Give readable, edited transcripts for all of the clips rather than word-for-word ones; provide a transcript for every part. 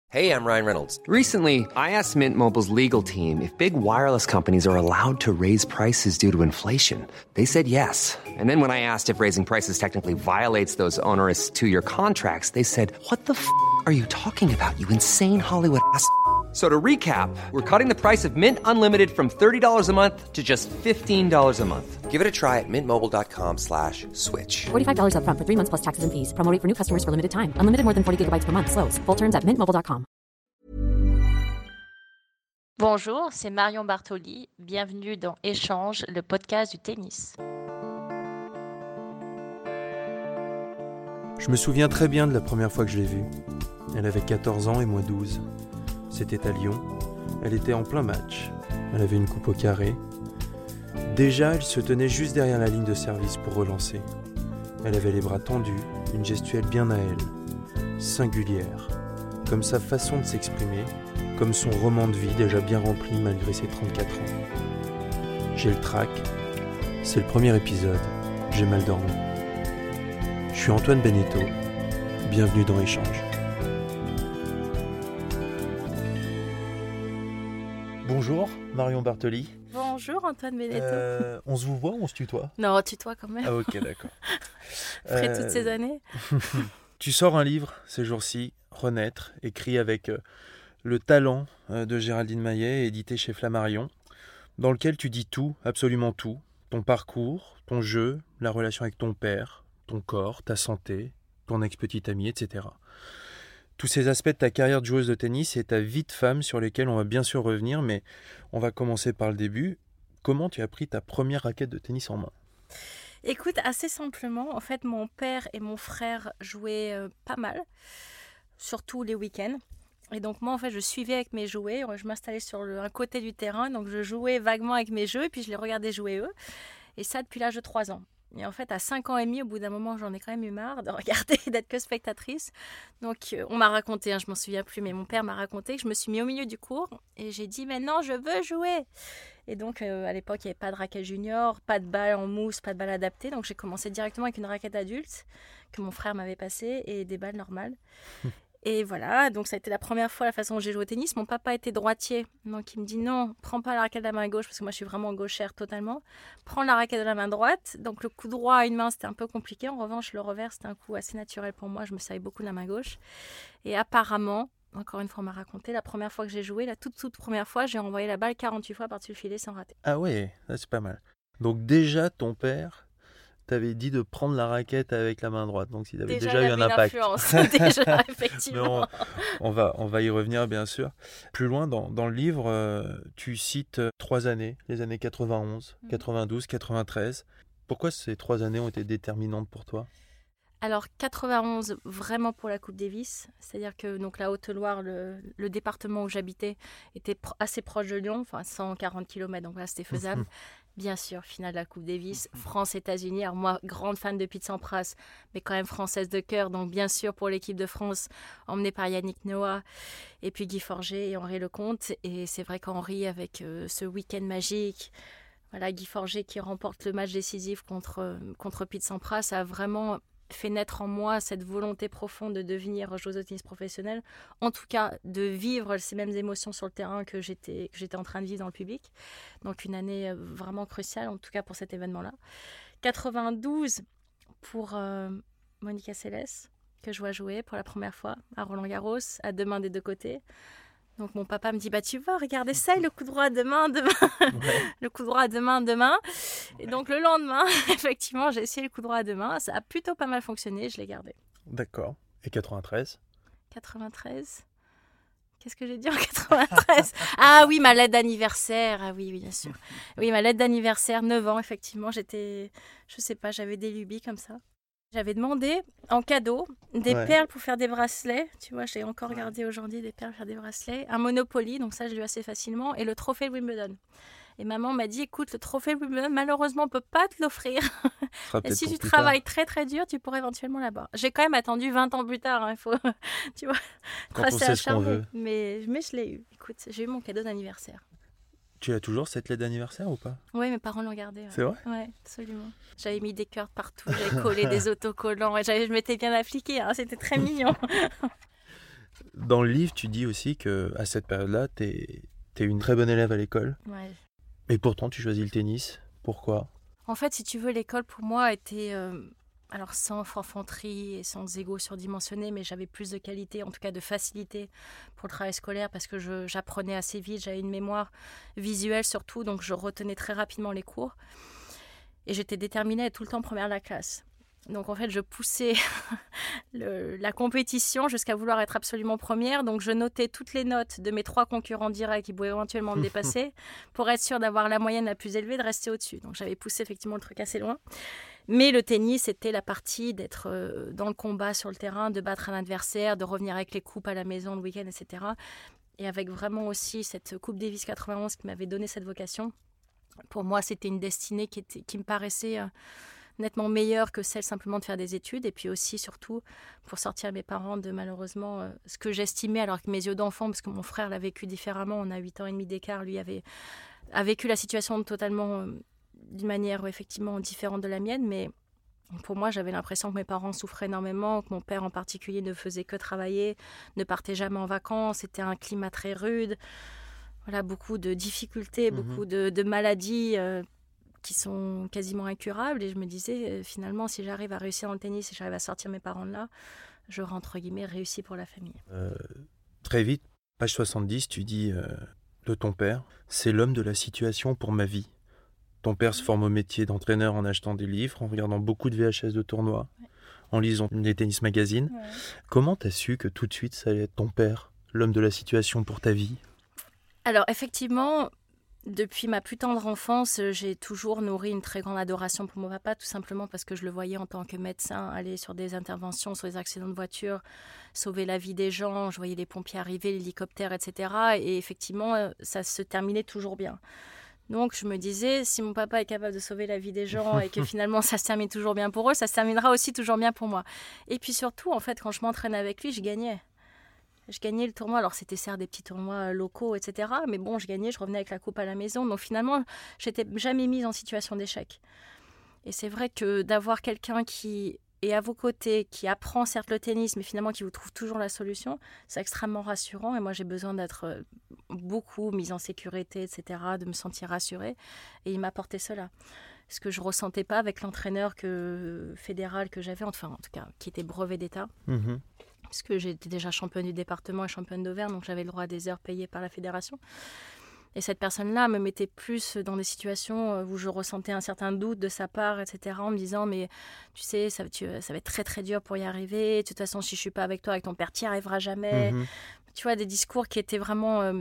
Hey, I'm Ryan Reynolds. Recently, I asked Mint Mobile's legal team if big wireless companies are allowed to raise prices due to inflation. They said yes. And then when I asked if raising prices technically violates those onerous two-year contracts, they said, "What the f*** are you talking about, you insane Hollywood ass?" So to recap, we're cutting the price of Mint Unlimited from $30 a month to just $15 a month. Give it a try at mintmobile.com/switch. $45 up front for 3 months plus taxes and fees. Promo rate for new customers for limited time. Unlimited more than 40 gigabytes per month. Slows full terms at mintmobile.com. Bonjour, c'est Marion Bartoli. Bienvenue dans Échange, le podcast du tennis. Je me souviens très bien de la première fois que je l'ai vue. Elle avait 14 ans et moi 12. C'était à Lyon. Elle était en plein match. Elle avait une coupe au carré. Déjà, elle se tenait juste derrière la ligne de service pour relancer. Elle avait les bras tendus, une gestuelle bien à elle, singulière, comme sa façon de s'exprimer, comme son roman de vie déjà bien rempli malgré ses 34 ans. J'ai le trac. C'est le premier épisode. J'ai mal dormi. Je suis Antoine Beneteau. Bienvenue dans Échange. Bonjour Marion Bartoli. Bonjour Antoine Beneteau. On se vous voit ou on se tutoie ? Non, tutoie quand même. Ah ok, d'accord. Après toutes ces années. Tu sors un livre ces jours-ci, Renaître, écrit avec le talent de Géraldine Maillet, édité chez Flammarion, dans lequel tu dis tout, absolument tout, ton parcours, ton jeu, la relation avec ton père, ton corps, ta santé, ton ex-petite amie, etc. Tous ces aspects de ta carrière de joueuse de tennis et ta vie de femme sur lesquels on va bien sûr revenir, mais on va commencer par le début. Comment tu as pris ta première raquette de tennis en main ? Écoute, assez simplement, en fait, mon père et mon frère jouaient pas mal, surtout les week-ends. Et donc moi, en fait, je suivais avec mes jouets. Je m'installais sur un côté du terrain, donc je jouais vaguement avec mes jeux et puis je les regardais jouer eux. Et ça depuis l'âge de 3 ans. Et en fait, à 5 ans et demi, au bout d'un moment, j'en ai quand même eu marre de regarder et d'être que spectatrice. Donc, on m'a raconté, je m'en souviens plus, mais mon père m'a raconté que je me suis mis au milieu du cours et j'ai dit, mais non, je veux jouer. Et donc, à l'époque, il n'y avait pas de raquette junior, pas de balle en mousse, pas de balle adaptée. Donc, j'ai commencé directement avec une raquette adulte que mon frère m'avait passée et des balles normales. Et voilà, donc ça a été la première fois la façon dont j'ai joué au tennis. Mon papa était droitier, donc il me dit non, prends pas la raquette de la main gauche, parce que moi je suis vraiment gauchère totalement. Prends la raquette de la main droite. Donc le coup droit à une main c'était un peu compliqué. En revanche, le revers c'était un coup assez naturel pour moi. Je me servais beaucoup de la main gauche. Et apparemment, encore une fois on m'a raconté, la première fois que j'ai joué, la toute première fois, j'ai envoyé la balle 48 fois par-dessus le filet sans rater. Ah ouais, c'est pas mal. Donc déjà ton père t'avais dit de prendre la raquette avec la main droite, donc il avait déjà eu un impact. Déjà, effectivement. On va y revenir bien sûr. Plus loin dans le livre, tu cites 3 années, les années 91, 92, 93. Pourquoi ces 3 années ont été déterminantes pour toi ? Alors 91 vraiment pour la Coupe Davis, c'est-à-dire que donc la Haute-Loire, le département où j'habitais était assez proche de Lyon, enfin 140 km, donc là c'était faisable. Bien sûr, finale de la Coupe Davis, France-États-Unis. Alors moi, grande fan de Pete Sampras, mais quand même française de cœur. Donc bien sûr, pour l'équipe de France, emmenée par Yannick Noah, et puis Guy Forget et Henri Lecomte. Et c'est vrai qu'Henri, avec ce week-end magique, voilà, Guy Forget qui remporte le match décisif contre Pete Sampras, a vraiment fait naître en moi cette volonté profonde de devenir joueuse de tennis professionnelle, en tout cas de vivre ces mêmes émotions sur le terrain que j'étais en train de vivre dans le public. Donc une année vraiment cruciale, en tout cas pour cet événement-là. 92 pour Monica Seles, que je vois jouer pour la première fois à Roland-Garros, à 2 mains des 2 côtés. Donc mon papa me dit, bah tu vois, regarde, essaye le coup droit à 2 mains, ouais. Le coup droit à 2 mains, 2 mains. Et donc le lendemain, effectivement, j'ai essayé le coup droit à 2 mains. Ça a plutôt pas mal fonctionné, je l'ai gardé. D'accord. Et 93 ? 93 ? Qu'est-ce que j'ai dit en 93 ? Ah oui, ma lettre d'anniversaire. Ah oui, bien sûr. Oui, ma lettre d'anniversaire, 9 ans, effectivement. Je sais pas, j'avais des lubies comme ça. J'avais demandé en cadeau des perles pour faire des bracelets. Tu vois, j'ai encore gardé aujourd'hui des perles pour faire des bracelets. Un Monopoly, donc ça, je l'ai eu assez facilement. Et le trophée de Wimbledon. Et maman m'a dit, écoute, le trophée de Wimbledon, malheureusement, on ne peut pas te l'offrir. Et si tu travailles très, très dur, tu pourrais éventuellement l'avoir. J'ai quand même attendu 20 ans plus tard. Il faut, tu vois, tracer à charme. Mais je l'ai eu. Écoute, j'ai eu mon cadeau d'anniversaire. Tu as toujours cette lettre d'anniversaire ou pas ? Oui, mes parents l'ont gardée. Ouais. C'est vrai ? Oui, absolument. J'avais mis des cœurs partout, j'avais collé des autocollants et je m'étais bien appliquée. Hein, c'était très mignon. Dans le livre, tu dis aussi qu'à cette période-là, t'es une très bonne élève à l'école. Ouais. Et pourtant, tu choisis le tennis. Pourquoi ? En fait, si tu veux, l'école pour moi était alors sans forfanterie et sans ego surdimensionné, mais j'avais plus de qualité, en tout cas de facilité pour le travail scolaire parce que j'apprenais assez vite, j'avais une mémoire visuelle surtout, donc je retenais très rapidement les cours. Et j'étais déterminée à être tout le temps première de la classe. Donc en fait, je poussais la compétition jusqu'à vouloir être absolument première. Donc je notais toutes les notes de mes 3 concurrents directs qui pouvaient éventuellement me dépasser pour être sûre d'avoir la moyenne la plus élevée, de rester au-dessus. Donc j'avais poussé effectivement le truc assez loin. Mais le tennis, c'était la partie d'être dans le combat sur le terrain, de battre un adversaire, de revenir avec les coupes à la maison le week-end, etc. Et avec vraiment aussi cette Coupe Davis 91 qui m'avait donné cette vocation. Pour moi, c'était une destinée qui me paraissait nettement meilleure que celle simplement de faire des études. Et puis aussi, surtout, pour sortir mes parents de malheureusement ce que j'estimais, alors que mes yeux d'enfant, parce que mon frère l'a vécu différemment, on a 8 ans et demi d'écart, lui a vécu la situation totalement d'une manière effectivement différente de la mienne. Mais pour moi, j'avais l'impression que mes parents souffraient énormément, que mon père en particulier ne faisait que travailler, ne partait jamais en vacances, c'était un climat très rude. Voilà, beaucoup de difficultés, beaucoup de maladies qui sont quasiment incurables. Et je me disais, finalement, si j'arrive à réussir dans le tennis, si j'arrive à sortir mes parents de là, j'aurai, entre guillemets, réussi pour la famille. Très vite, page 70, tu dis de ton père, c'est l'homme de la situation pour ma vie. Ton père se forme au métier d'entraîneur en achetant des livres, en regardant beaucoup de VHS de tournois, en lisant des tennis magazines. Ouais. Comment t'as su que tout de suite, ça allait être ton père, l'homme de la situation pour ta vie ? Alors, effectivement, depuis ma plus tendre enfance, j'ai toujours nourri une très grande adoration pour mon papa, tout simplement parce que je le voyais en tant que médecin aller sur des interventions, sur des accidents de voiture, sauver la vie des gens. Je voyais les pompiers arriver, l'hélicoptère, etc. Et effectivement, ça se terminait toujours bien. Donc, je me disais, si mon papa est capable de sauver la vie des gens et que finalement, ça se termine toujours bien pour eux, ça se terminera aussi toujours bien pour moi. Et puis surtout, en fait, quand je m'entraînais avec lui, je gagnais. Je gagnais le tournoi, alors c'était certes des petits tournois locaux, etc. Mais bon, je gagnais, je revenais avec la coupe à la maison. Donc finalement, je n'étais jamais mise en situation d'échec. Et c'est vrai que d'avoir quelqu'un qui est à vos côtés, qui apprend certes le tennis, mais finalement qui vous trouve toujours la solution, c'est extrêmement rassurant. Et moi, j'ai besoin d'être beaucoup mise en sécurité, etc., de me sentir rassurée. Et il m'apportait cela. Ce que je ne ressentais pas avec l'entraîneur fédéral que j'avais, enfin en tout cas, qui était brevet d'État. Parce que j'étais déjà championne du département et championne d'Auvergne, donc j'avais le droit à des heures payées par la fédération. Et cette personne-là me mettait plus dans des situations où je ressentais un certain doute de sa part, etc., en me disant, mais tu sais, ça va être très très dur pour y arriver, de toute façon, si je ne suis pas avec toi, avec ton père, tu n'y arriveras jamais. Tu vois, des discours qui étaient vraiment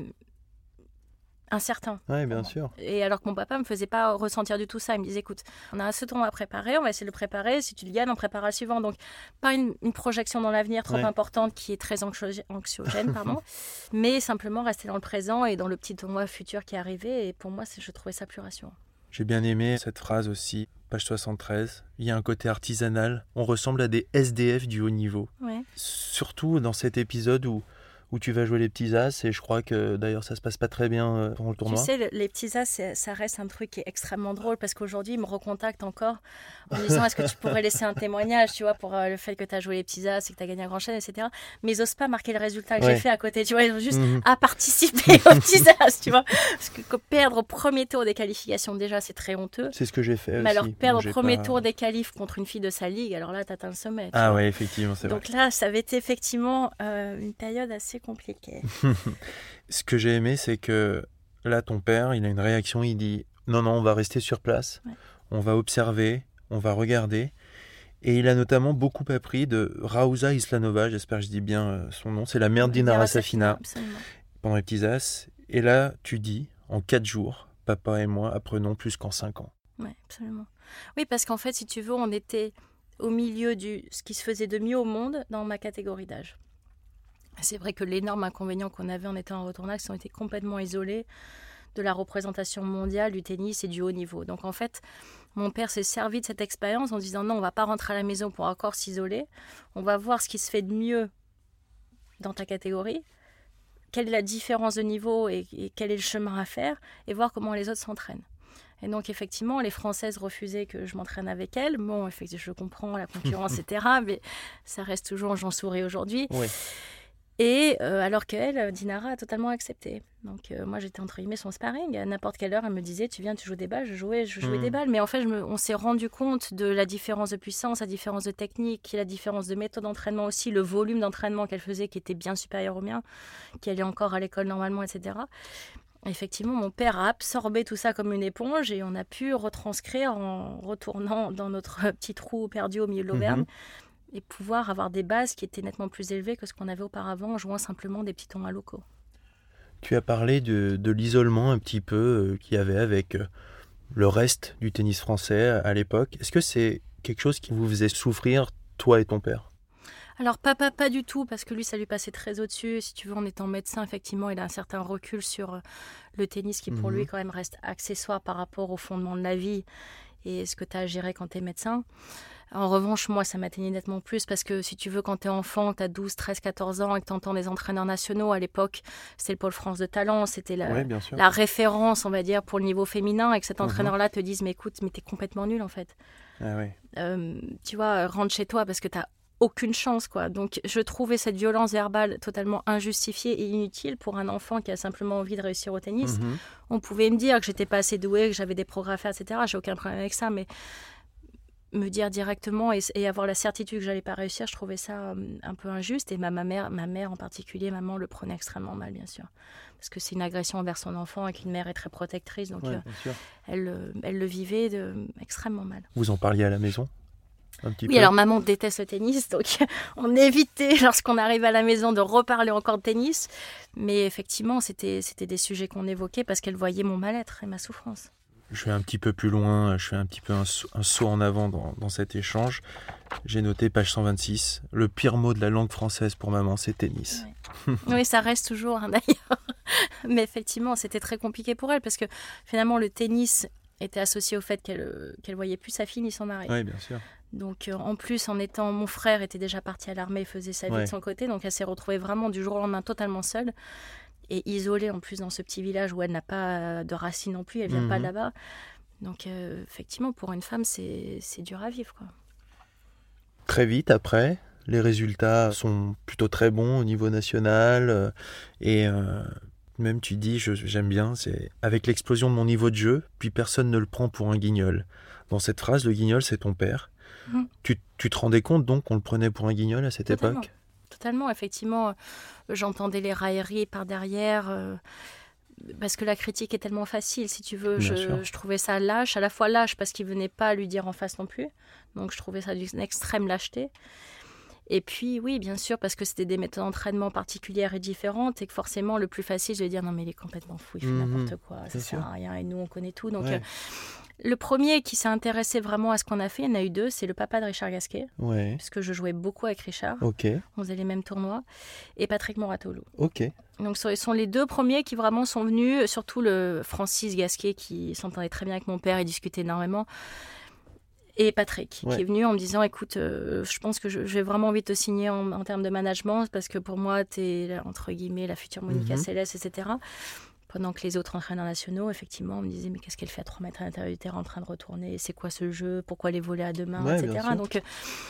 incertain. Oui, bien sûr. Et alors que mon papa ne me faisait pas ressentir du tout ça. Il me disait, écoute, on a ce tournoi à préparer, on va essayer de le préparer. Si tu le gagnes, on préparera le suivant. Donc, pas une projection dans l'avenir trop importante qui est très anxiogène, mais simplement rester dans le présent et dans le petit tournoi futur qui est arrivé. Et pour moi, je trouvais ça plus rassurant. J'ai bien aimé cette phrase aussi, page 73. Il y a un côté artisanal. On ressemble à des SDF du haut niveau. Ouais. Surtout dans cet épisode où tu vas jouer les petits as, et je crois que d'ailleurs ça se passe pas très bien pendant le tournoi. Tu sais, les petits as, ça reste un truc qui est extrêmement drôle, parce qu'aujourd'hui ils me recontactent encore en me disant est-ce que tu pourrais laisser un témoignage, tu vois, pour le fait que tu as joué les petits as et que tu as gagné un grand chelem, etc. Mais ils n'osent pas marquer le résultat que j'ai fait à côté, tu vois, ils ont juste à participer aux petits as, tu vois. Parce que perdre au premier tour des qualifications, déjà c'est très honteux. C'est ce que j'ai fait mais aussi. Alors perdre au premier tour des qualifs contre une fille de sa ligue, alors là tu atteins le sommet. Ah ouais, effectivement, c'est donc vrai. Donc là, ça avait été effectivement une période assez compliquée. Ce que j'ai aimé, c'est que là, ton père, il a une réaction, il dit non, on va rester sur place, on va observer, on va regarder. Et il a notamment beaucoup appris de Rauza Islanova, j'espère que je dis bien son nom, c'est la mère d'Inara Safina, pendant les petits as. Et là, tu dis, en 4 jours, papa et moi apprenons plus qu'en 5 ans. Oui, absolument. Oui, parce qu'en fait, si tu veux, on était au milieu de ce qui se faisait de mieux au monde dans ma catégorie d'âge. C'est vrai que l'énorme inconvénient qu'on avait en étant en retournax, c'est qu'on était complètement isolés de la représentation mondiale du tennis et du haut niveau. Donc en fait, mon père s'est servi de cette expérience en disant non, on ne va pas rentrer à la maison pour encore s'isoler, on va voir ce qui se fait de mieux dans ta catégorie, quelle est la différence de niveau et quel est le chemin à faire, et voir comment les autres s'entraînent. Et donc, effectivement, les Françaises refusaient que je m'entraîne avec elles. Bon, effectivement, je comprends la concurrence, etc. Mais ça reste toujours, j'en souris aujourd'hui. Oui. Et alors qu'elle, Dinara, a totalement accepté. Donc moi, j'étais entre guillemets son sparring. À n'importe quelle heure, elle me disait, tu viens, tu joues des balles. Je jouais des balles. Mais en fait, on s'est rendu compte de la différence de puissance, la différence de technique, la différence de méthode d'entraînement aussi, le volume d'entraînement qu'elle faisait qui était bien supérieur au mien, qui allait encore à l'école normalement, etc. Effectivement, mon père a absorbé tout ça comme une éponge et on a pu retranscrire en retournant dans notre petit trou perdu au milieu de l'Auvergne. Et pouvoir avoir des bases qui étaient nettement plus élevées que ce qu'on avait auparavant en jouant simplement des petits tournois locaux. Tu as parlé de l'isolement un petit peu qu'il y avait avec le reste du tennis français à l'époque. Est-ce que c'est quelque chose qui vous faisait souffrir, toi et ton père ? Alors papa, pas du tout, parce que lui, ça lui passait très au-dessus. Si tu veux, en étant médecin, effectivement, il a un certain recul sur le tennis qui, pour lui, quand même, reste accessoire par rapport au fondement de la vie et ce que tu as à gérer quand tu es médecin. En revanche, moi, ça m'atteignait nettement plus parce que si tu veux, quand t'es enfant, t'as 12, 13, 14 ans et que t'entends des entraîneurs nationaux, à l'époque, c'était le Pôle France de talent, c'était la référence, on va dire, pour le niveau féminin et que cet entraîneur-là te dise, mais écoute, mais t'es complètement nul en fait. Ah ouais. Tu vois, rentre chez toi parce que t'as aucune chance, quoi. Donc, je trouvais cette violence verbale totalement injustifiée et inutile pour un enfant qui a simplement envie de réussir au tennis. On pouvait me dire que j'étais pas assez douée, que j'avais des progrès à faire, etc. J'ai aucun problème avec ça, mais me dire directement et avoir la certitude que j'allais pas réussir, je trouvais ça un peu injuste. Et ma mère en particulier, maman le prenait extrêmement mal, bien sûr. Parce que c'est une agression envers son enfant et qu'une mère est très protectrice. Donc, elle le vivait extrêmement mal. Vous en parliez à la maison ? Un petit peu. Oui, alors maman déteste le tennis, donc on évitait lorsqu'on arrivait à la maison de reparler encore de tennis. Mais effectivement, c'était des sujets qu'on évoquait parce qu'elle voyait mon mal-être et ma souffrance. Je vais un petit peu plus loin, je fais un petit peu un saut en avant dans cet échange. J'ai noté page 126, le pire mot de la langue française pour maman, c'est tennis. Oui, ça reste toujours d'ailleurs. Mais effectivement, c'était très compliqué pour elle parce que finalement, le tennis était associé au fait qu'elle voyait plus sa fille ni son mari. Oui, bien sûr. Donc en plus, mon frère était déjà parti à l'armée et faisait sa vie de son côté, donc elle s'est retrouvée vraiment du jour au lendemain totalement seule. Et isolée en plus dans ce petit village où elle n'a pas de racines non plus, elle ne vient pas de là-bas. Donc effectivement, pour une femme, c'est dur à vivre, quoi. Très vite après, les résultats sont plutôt très bons au niveau national. Même tu dis, j'aime bien, c'est avec l'explosion de mon niveau de jeu, puis personne ne le prend pour un guignol. Dans cette phrase, le guignol, c'est ton père. Tu te rendais compte donc qu'on le prenait pour un guignol à cette époque ? Totalement, effectivement, j'entendais les railleries par derrière, parce que la critique est tellement facile, si tu veux. Je trouvais ça lâche, à la fois lâche parce qu'il ne venait pas lui dire en face non plus, donc je trouvais ça d'une extrême lâcheté. Et puis oui, bien sûr, parce que c'était des méthodes d'entraînement particulières et différentes, et que forcément, le plus facile, c'est de dire non mais il est complètement fou, il fait n'importe quoi, ça sert à rien, et nous on connaît tout. Donc le premier qui s'est intéressé vraiment à ce qu'on a fait, il y en a eu deux, c'est le papa de Richard Gasquet, puisque je jouais beaucoup avec Richard, on faisait les mêmes tournois, et Patrick Mouratoglou. Donc ce sont les deux premiers qui vraiment sont venus, surtout le Francis Gasquet qui s'entendait très bien avec mon père et discutait énormément, et Patrick qui est venu en me disant écoute, je pense que j'ai vraiment envie de te signer en termes de management, parce que pour moi t'es entre guillemets la future Monica Seles, etc. Pendant que les autres entraîneurs nationaux, effectivement, on me disait mais qu'est-ce qu'elle fait à 3 mètres à l'intérieur du terrain en train de retourner, c'est quoi ce jeu, pourquoi les voler à deux mains, etc. Donc,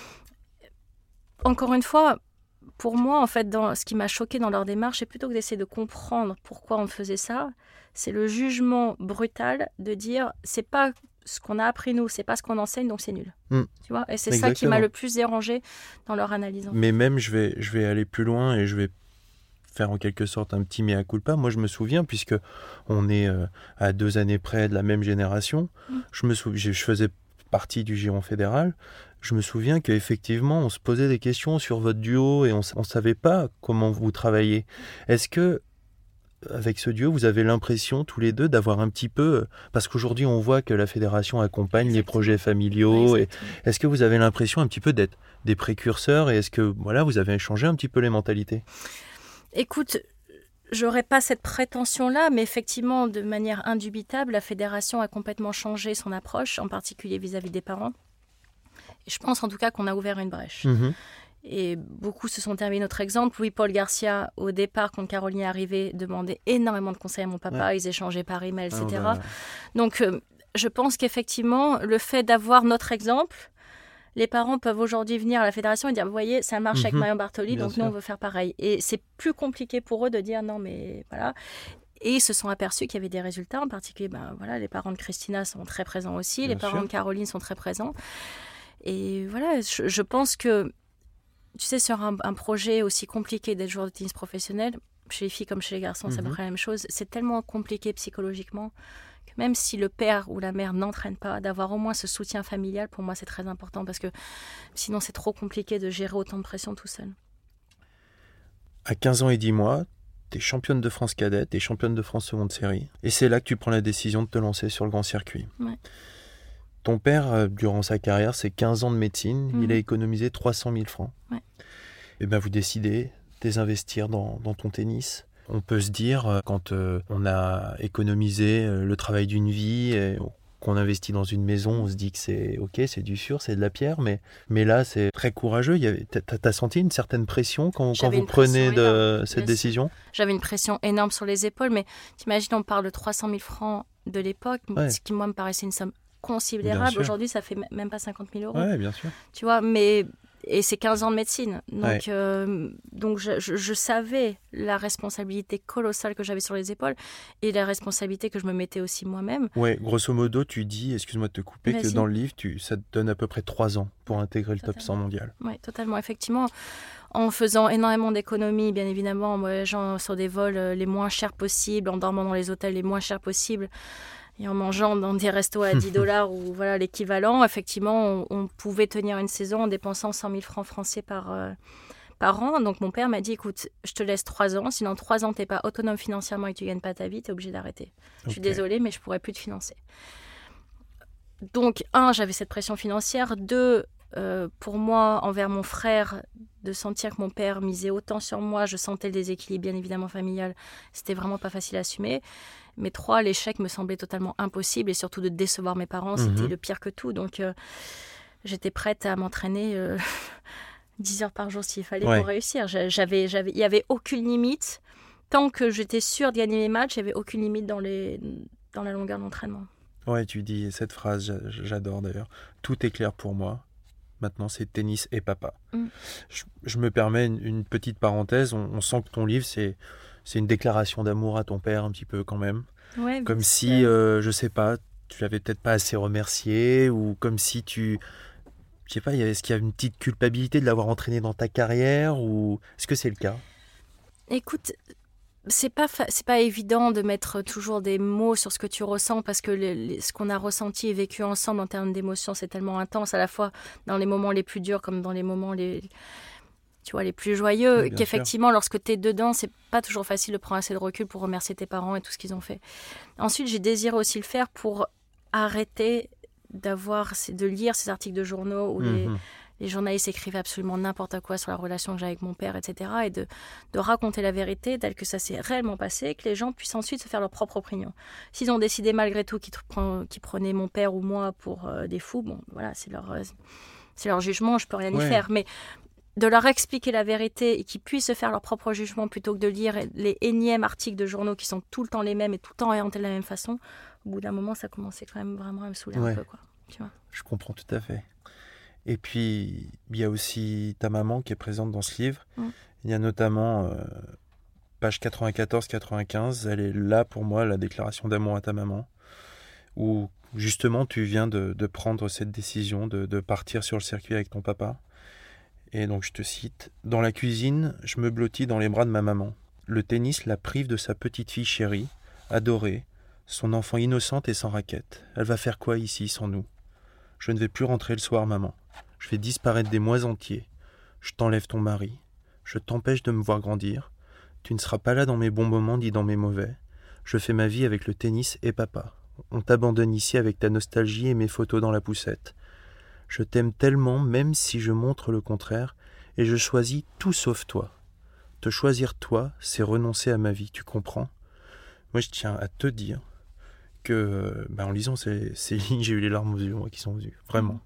encore une fois, pour moi, en fait, ce qui m'a choqué dans leur démarche, c'est plutôt que d'essayer de comprendre pourquoi on faisait ça, c'est le jugement brutal de dire c'est pas ce qu'on a appris nous, c'est pas ce qu'on enseigne, donc c'est nul. Tu vois, et c'est ça qui m'a le plus dérangé dans leur analyse. Mais même, je vais aller plus loin et je vais faire en quelque sorte un petit mea culpa. Moi, je me souviens, puisque on est à 2 années près de la même génération, je faisais partie du giron fédéral. Je me souviens qu'effectivement, on se posait des questions sur votre duo et on ne savait pas comment vous travaillez. Est-ce que, avec ce duo, vous avez l'impression tous les deux d'avoir un petit peu... Parce qu'aujourd'hui, on voit que la fédération accompagne les projets familiaux. Et est-ce que vous avez l'impression un petit peu d'être des précurseurs et est-ce que vous avez changé un petit peu les mentalités ? Écoute, j'aurais pas cette prétention-là, mais effectivement, de manière indubitable, la fédération a complètement changé son approche, en particulier vis-à-vis des parents. Et je pense en tout cas qu'on a ouvert une brèche. Et beaucoup se sont terminés notre exemple. Louis-Paul Garcia, au départ, quand Caroline est arrivée, demandait énormément de conseils à mon papa. Ils échangeaient par email, etc. Donc, je pense qu'effectivement, le fait d'avoir notre exemple les parents peuvent aujourd'hui venir à la fédération et dire, vous voyez, ça marche avec Marion Bartoli, Bien donc sûr. nous, on veut faire pareil. Et c'est plus compliqué pour eux de dire, non, mais voilà. Et ils se sont aperçus qu'il y avait des résultats. En particulier, voilà, les parents de Christina sont très présents aussi. Bien Les parents sûr. de Caroline sont très présents. Et voilà, je pense que, tu sais, sur un projet aussi compliqué d'être joueur de tennis professionnel, chez les filles comme chez les garçons, c'est à peu près la même chose. C'est tellement compliqué psychologiquement que même si le père ou la mère n'entraîne pas, d'avoir au moins ce soutien familial, pour moi, c'est très important parce que sinon, c'est trop compliqué de gérer autant de pression tout seul. À 15 ans et 10 mois, t'es championne de France cadette, t'es championne de France seconde série. Et c'est là que tu prends la décision de te lancer sur le grand circuit. Ouais. Ton père, durant sa carrière, c'est 15 ans de médecine, il a économisé 300 000 francs. Ouais. Et bien vous décidez de désinvestir dans ton tennis. On peut se dire, quand on a économisé le travail d'une vie, et qu'on investit dans une maison, on se dit que c'est ok, c'est du sûr, c'est de la pierre, mais là c'est très courageux. T'as senti une certaine pression quand J'avais vous une pression prenez énorme, cette bien décision? J'avais une pression énorme sur les épaules, mais t'imagines, on parle de 300 000 francs de l'époque, Ouais. ce qui, moi, me paraissait une somme Bien considérable. sûr. Aujourd'hui, ça fait même pas 50 000 euros. Ouais, bien sûr. Tu vois, et c'est 15 ans de médecine. Donc je savais la responsabilité colossale que j'avais sur les épaules et la responsabilité que je me mettais aussi moi-même. Ouais, grosso modo, tu dis, excuse-moi de te couper, que Vas-y. dans le livre, ça te donne à peu près 3 ans pour intégrer le top Totalement. 100 mondial. Oui, totalement. Effectivement, en faisant énormément d'économies, bien évidemment, en voyageant sur des vols les moins chers possibles, en dormant dans les hôtels les moins chers possibles, et en mangeant dans des restos à 10 $ ou voilà l'équivalent, effectivement, on pouvait tenir une saison en dépensant 100 000 francs français par an. Donc mon père m'a dit, écoute, je te laisse 3 ans, si dans 3 ans tu n'es pas autonome financièrement et que tu ne gagnes pas ta vie, tu es obligé d'arrêter. Je suis Ok. désolée, mais je ne pourrais plus te financer. Donc, 1, j'avais cette pression financière. 2, pour moi, envers mon frère, de sentir que mon père misait autant sur moi, je sentais le déséquilibre, bien évidemment, familial. C'était vraiment pas facile à assumer. Mais 3, l'échec me semblait totalement impossible et surtout de décevoir mes parents, c'était le pire que tout. Donc, j'étais prête à m'entraîner 10 heures par jour s'il fallait Ouais. pour réussir. Il n'y avait aucune limite. Tant que j'étais sûre de gagner mes matchs, il n'y avait aucune limite dans la longueur d'entraînement. Ouais, tu dis cette phrase, j'adore d'ailleurs. Tout est clair pour moi. Maintenant, c'est tennis et papa. Je me permets une petite parenthèse. On sent que ton livre, c'est une déclaration d'amour à ton père, un petit peu quand même. Ouais, Comme bien si, sûr. je sais pas, tu l'avais peut-être pas assez remercié, ou comme si je sais pas, est-ce qu'il y a une petite culpabilité de l'avoir entraîné dans ta carrière, ou est-ce que c'est le cas? Écoute, c'est pas évident de mettre toujours des mots sur ce que tu ressens parce que ce qu'on a ressenti et vécu ensemble en termes d'émotions, c'est tellement intense, à la fois dans les moments les plus durs comme dans les moments les plus joyeux, Oui, bien qu'effectivement, lorsque tu es dedans, c'est pas toujours facile de prendre assez de recul pour remercier tes parents et tout ce qu'ils ont fait. Ensuite, j'ai désiré aussi le faire pour arrêter de lire ces articles de journaux où les journalistes écrivaient absolument n'importe quoi sur la relation que j'ai avec mon père, etc. Et de raconter la vérité telle que ça s'est réellement passé, que les gens puissent ensuite se faire leur propre opinion. S'ils ont décidé malgré tout qu'ils prenaient mon père ou moi pour des fous, bon, voilà, c'est leur jugement, je peux rien y faire. Mais de leur expliquer la vérité et qu'ils puissent se faire leur propre jugement plutôt que de lire les énièmes articles de journaux qui sont tout le temps les mêmes et tout le temps orientés de la même façon, au bout d'un moment, ça commençait quand même vraiment à me saouler un peu, quoi. Tu vois. Je comprends tout à fait. Et puis, il y a aussi ta maman qui est présente dans ce livre. Il y a notamment, page 94-95, elle est là pour moi, la déclaration d'amour à ta maman, où justement tu viens de prendre cette décision de partir sur le circuit avec ton papa. Et donc je te cite, « Dans la cuisine, je me blottis dans les bras de ma maman. Le tennis la prive de sa petite fille chérie, adorée, son enfant innocente et sans raquette. Elle va faire quoi ici sans nous ? Je ne vais plus rentrer le soir, maman. Je vais disparaître des mois entiers. Je t'enlève ton mari. Je t'empêche de me voir grandir. Tu ne seras pas là dans mes bons moments ni dans mes mauvais. Je fais ma vie avec le tennis et papa. On t'abandonne ici avec ta nostalgie et mes photos dans la poussette. Je t'aime tellement même si je montre le contraire et je choisis tout sauf toi. Te choisir toi, c'est renoncer à ma vie, tu comprends ? Moi, je tiens à te dire que, en lisant ces lignes, j'ai eu les larmes aux yeux, moi, qui sont venues. Vraiment.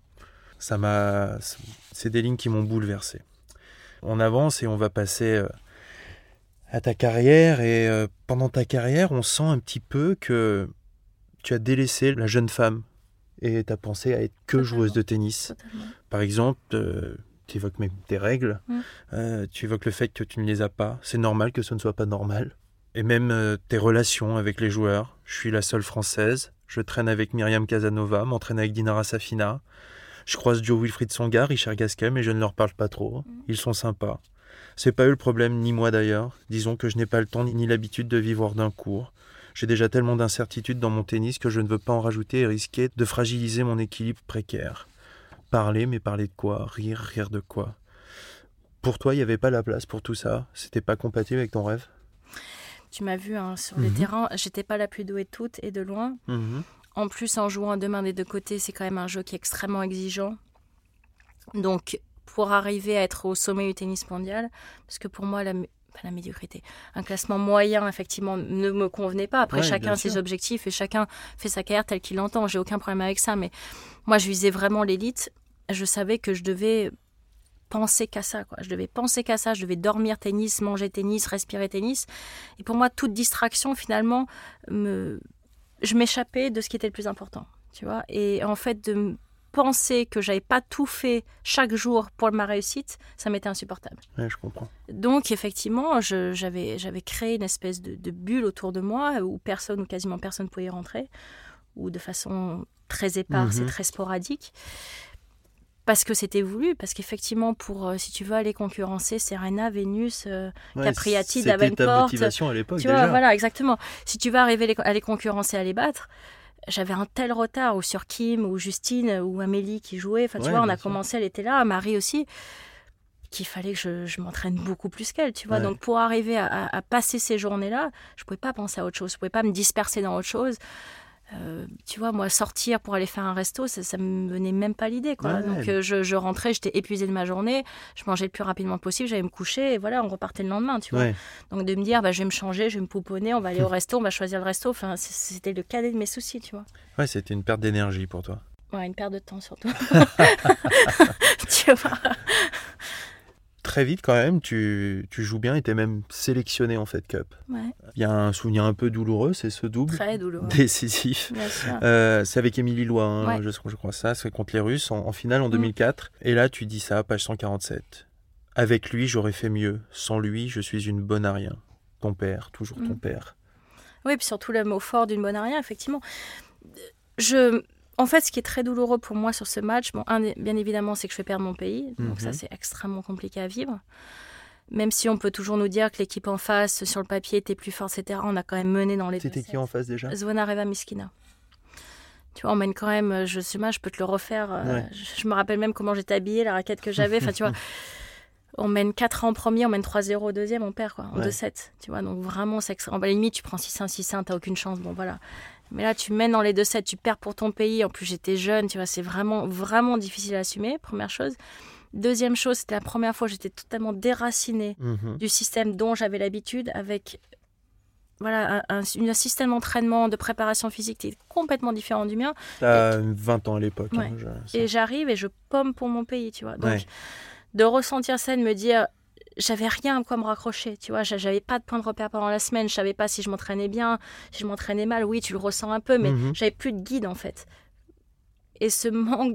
C'est des lignes qui m'ont bouleversé. On avance et on va passer à ta carrière. Et pendant ta carrière, on sent un petit peu que tu as délaissé la jeune femme et tu as pensé à être que joueuse de tennis. Totalement. Par exemple, tu évoques même tes règles, tu évoques le fait que tu ne les as pas. C'est normal que ce ne soit pas normal. Et même tes relations avec les joueurs. Je suis la seule française. Je traîne avec Myriam Casanova, m'entraîne avec Dinara Safina. Je croise Joe Wilfried Tsonga, Richard Gasquet, mais je ne leur parle pas trop. Ils sont sympas. C'est pas eux le problème, ni moi d'ailleurs. Disons que je n'ai pas le temps ni l'habitude de vivre hors d'un cours. J'ai déjà tellement d'incertitudes dans mon tennis que je ne veux pas en rajouter et risquer de fragiliser mon équilibre précaire. Parler, mais parler de quoi ? Rire de quoi ? Pour toi, il n'y avait pas la place pour tout ça ? C'était pas compatible avec ton rêve ? Tu m'as vu sur le terrain, j'étais pas la plus douée de toutes et de loin. En plus, en jouant à deux mains des deux côtés, c'est quand même un jeu qui est extrêmement exigeant. Donc, pour arriver à être au sommet du tennis mondial, parce que pour moi, pas la médiocrité, un classement moyen, effectivement, ne me convenait pas. Après, chacun a ses objectifs et chacun fait sa carrière telle qu'il l'entend. J'ai aucun problème avec ça, mais moi, je visais vraiment l'élite. Je savais que je devais penser qu'à ça, quoi. Je devais penser qu'à ça, je devais dormir tennis, manger tennis, respirer tennis. Et pour moi, toute distraction, finalement, je m'échappais de ce qui était le plus important, tu vois. Et en fait, de penser que j'avais pas tout fait chaque jour pour ma réussite, ça m'était insupportable. Ouais, je comprends. Donc, effectivement, j'avais créé une espèce de bulle autour de moi où personne ou quasiment personne pouvait y rentrer, ou de façon très éparse et très sporadique. Parce que c'était voulu, parce qu'effectivement, pour, si tu veux aller concurrencer Serena, Vénus, Capriati, Davenport... C'était ta motivation à l'époque, tu déjà. vois, voilà, exactement. Si tu veux arriver à les concurrencer, à les battre, j'avais un tel retard, ou sur Kim, ou Justine, ou Amélie qui jouait. Enfin, tu vois, on a commencé, elle était là, Marie aussi, qu'il fallait que je m'entraîne beaucoup plus qu'elle, tu vois. Donc, pour arriver à passer ces journées-là, je ne pouvais pas penser à autre chose, je ne pouvais pas me disperser dans autre chose. Tu vois, moi, sortir pour aller faire un resto, ça me venait même pas l'idée, quoi. Donc, je rentrais, j'étais épuisée de ma journée, je mangeais le plus rapidement possible, j'allais me coucher, et voilà, on repartait le lendemain, tu vois. Donc, de me dire, je vais me changer, je vais me pouponner, on va aller au resto, on va choisir le resto, enfin, c'était le cadet de mes soucis, tu vois. Ouais, c'était une perte d'énergie pour toi. Ouais, une perte de temps, surtout. Tu vois. Très vite, quand même, tu joues bien et t'es même sélectionné en Fed Cup. Ouais. Il y a un souvenir un peu douloureux, c'est ce double. Très douloureux. Décisif. Bien sûr. C'est avec Émilie Lois, je crois ça, c'est contre les Russes, en finale en 2004. Et là, tu dis ça, page 147. Avec lui, j'aurais fait mieux. Sans lui, je suis une bonne à rien. Ton père, toujours ton père. Oui, puis surtout le mot fort d'une bonne à rien, effectivement. En fait, ce qui est très douloureux pour moi sur ce match, bien évidemment, c'est que je fais perdre mon pays. Donc ça, c'est extrêmement compliqué à vivre. Même si on peut toujours nous dire que l'équipe en face, sur le papier, était plus forte, etc., on a quand même mené dans les deux sets. C'était qui en face déjà ? Zvonareva Miskina. Tu vois, on mène quand même, ce match, je peux te le refaire. Je me rappelle même comment j'étais habillée, la raquette que j'avais. Enfin, tu vois, on mène 4 en premier, on mène 3-0 au deuxième, on perd, quoi, en 2-7. Tu vois, donc vraiment, c'est extrêmement. À la limite, tu prends 6-1, 6-1, t'as aucune chance. Bon, voilà. Mais là, tu mènes dans les 2-7, tu perds pour ton pays. En plus, j'étais jeune, tu vois, c'est vraiment, vraiment difficile à assumer, première chose. Deuxième chose, c'était la première fois que j'étais totalement déracinée du système dont j'avais l'habitude, avec voilà, un système d'entraînement, de préparation physique qui est complètement différent du mien. T'as 20 ans à l'époque. Ouais. Et j'arrive et je pomme pour mon pays, tu vois. Donc, de ressentir ça, de me dire... J'avais rien à quoi me raccrocher, tu vois. J'avais pas de point de repère pendant la semaine. Je savais pas si je m'entraînais bien, si je m'entraînais mal. Oui, tu le ressens un peu, mais j'avais plus de guide, en fait. Et ce manque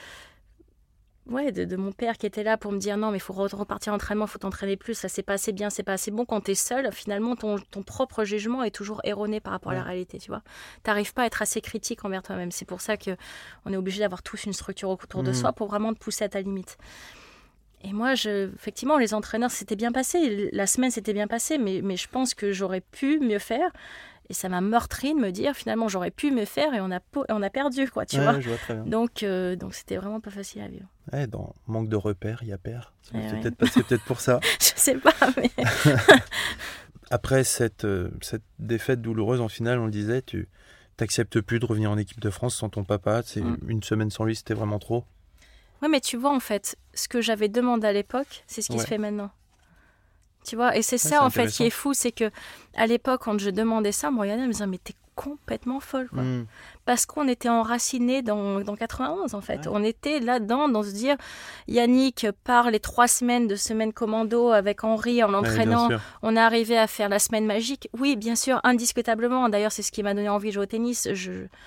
de mon père qui était là pour me dire non, mais il faut repartir en entraînement, il faut t'entraîner plus. Ça, c'est pas assez bien, c'est pas assez bon. Quand t'es seul, finalement, ton propre jugement est toujours erroné par rapport à la réalité, tu vois. T'arrives pas à être assez critique envers toi-même. C'est pour ça qu'on est obligé d'avoir tous une structure autour de soi pour vraiment te pousser à ta limite. Et moi, effectivement, les entraîneurs, c'était bien passé. La semaine, c'était bien passé, mais je pense que j'aurais pu mieux faire. Et ça m'a meurtri de me dire, finalement, j'aurais pu mieux faire et on a perdu, quoi, tu vois. Je vois très bien. Donc, c'était vraiment pas facile à vivre. Ouais, dans manque de repères, il y a père. C'est peut-être pour ça. Je sais pas, mais... Après cette défaite douloureuse en finale, on le disait, tu n'acceptes plus de revenir en équipe de France sans ton papa. Une semaine sans lui, c'était vraiment trop. Oui, mais tu vois, en fait, ce que j'avais demandé à l'époque, c'est ce qui se fait maintenant. Tu vois, et c'est ça, en fait, qui est fou, c'est que à l'époque, quand je demandais ça, on me regardait en me disant, mais t'es complètement folle, quoi. Parce qu'on était enracinés dans 91, en fait. On était là-dedans, dans se dire, Yannick part les 3 semaines de semaine commando avec Henri en l'entraînant. On est arrivé à faire la semaine magique. Oui, bien sûr, indiscutablement. D'ailleurs, c'est ce qui m'a donné envie de jouer au tennis.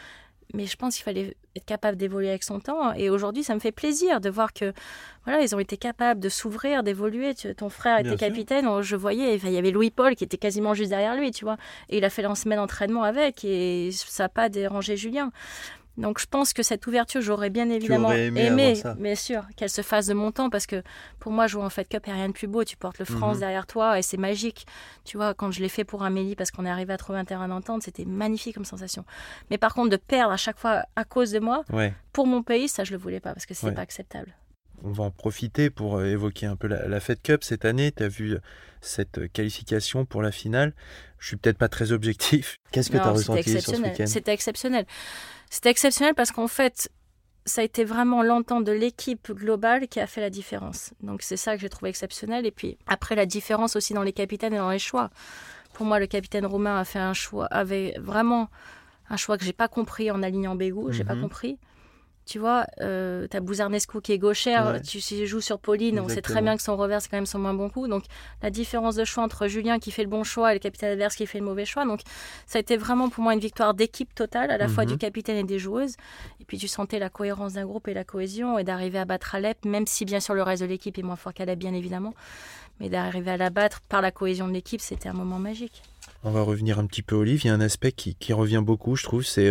Mais je pense qu'il fallait être capable d'évoluer avec son temps. Et aujourd'hui, ça me fait plaisir de voir que voilà, ils ont été capables de s'ouvrir, d'évoluer. Ton frère était capitaine, je voyais, il y avait Louis-Paul qui était quasiment juste derrière lui, tu vois. Et il a fait la semaine d'entraînement avec et ça n'a pas dérangé Julien. Donc je pense que cette ouverture, j'aurais bien évidemment aimé bien sûr, qu'elle se fasse de mon temps, parce que pour moi, jouer en Fed Cup, il n'y a rien de plus beau. Tu portes le France derrière toi et c'est magique. Tu vois, quand je l'ai fait pour Amélie, parce qu'on est arrivé à trouver un terrain d'entente, c'était magnifique comme sensation. Mais par contre, de perdre à chaque fois à cause de moi, pour mon pays, ça, je ne le voulais pas, parce que ce n'était pas acceptable. On va en profiter pour évoquer un peu la Fed Cup. Cette année, tu as vu cette qualification pour la finale. Je suis peut-être pas très objectif. Qu'est-ce que tu as ressenti sur ce week-end ? C'était exceptionnel. C'était exceptionnel parce qu'en fait, ça a été vraiment l'entente de l'équipe globale qui a fait la différence. Donc c'est ça que j'ai trouvé exceptionnel. Et puis après, la différence aussi dans les capitaines et dans les choix. Pour moi, le capitaine roumain avait vraiment un choix que j'ai pas compris en alignant Begu. J'ai pas compris. Tu vois, t'as Buzarnescu qui est gauchère, tu joues sur Pauline, on sait très bien que son revers c'est quand même son moins bon coup. Donc la différence de choix entre Julien qui fait le bon choix et le capitaine adverse qui fait le mauvais choix. Donc ça a été vraiment pour moi une victoire d'équipe totale, à la fois du capitaine et des joueuses. Et puis tu sentais la cohérence d'un groupe et la cohésion, et d'arriver à battre Alep, même si bien sûr le reste de l'équipe est moins fort qu'Alep bien évidemment. Mais d'arriver à la battre par la cohésion de l'équipe, c'était un moment magique. On va revenir un petit peu, Olive. Il y a un aspect qui revient beaucoup, je trouve, c'est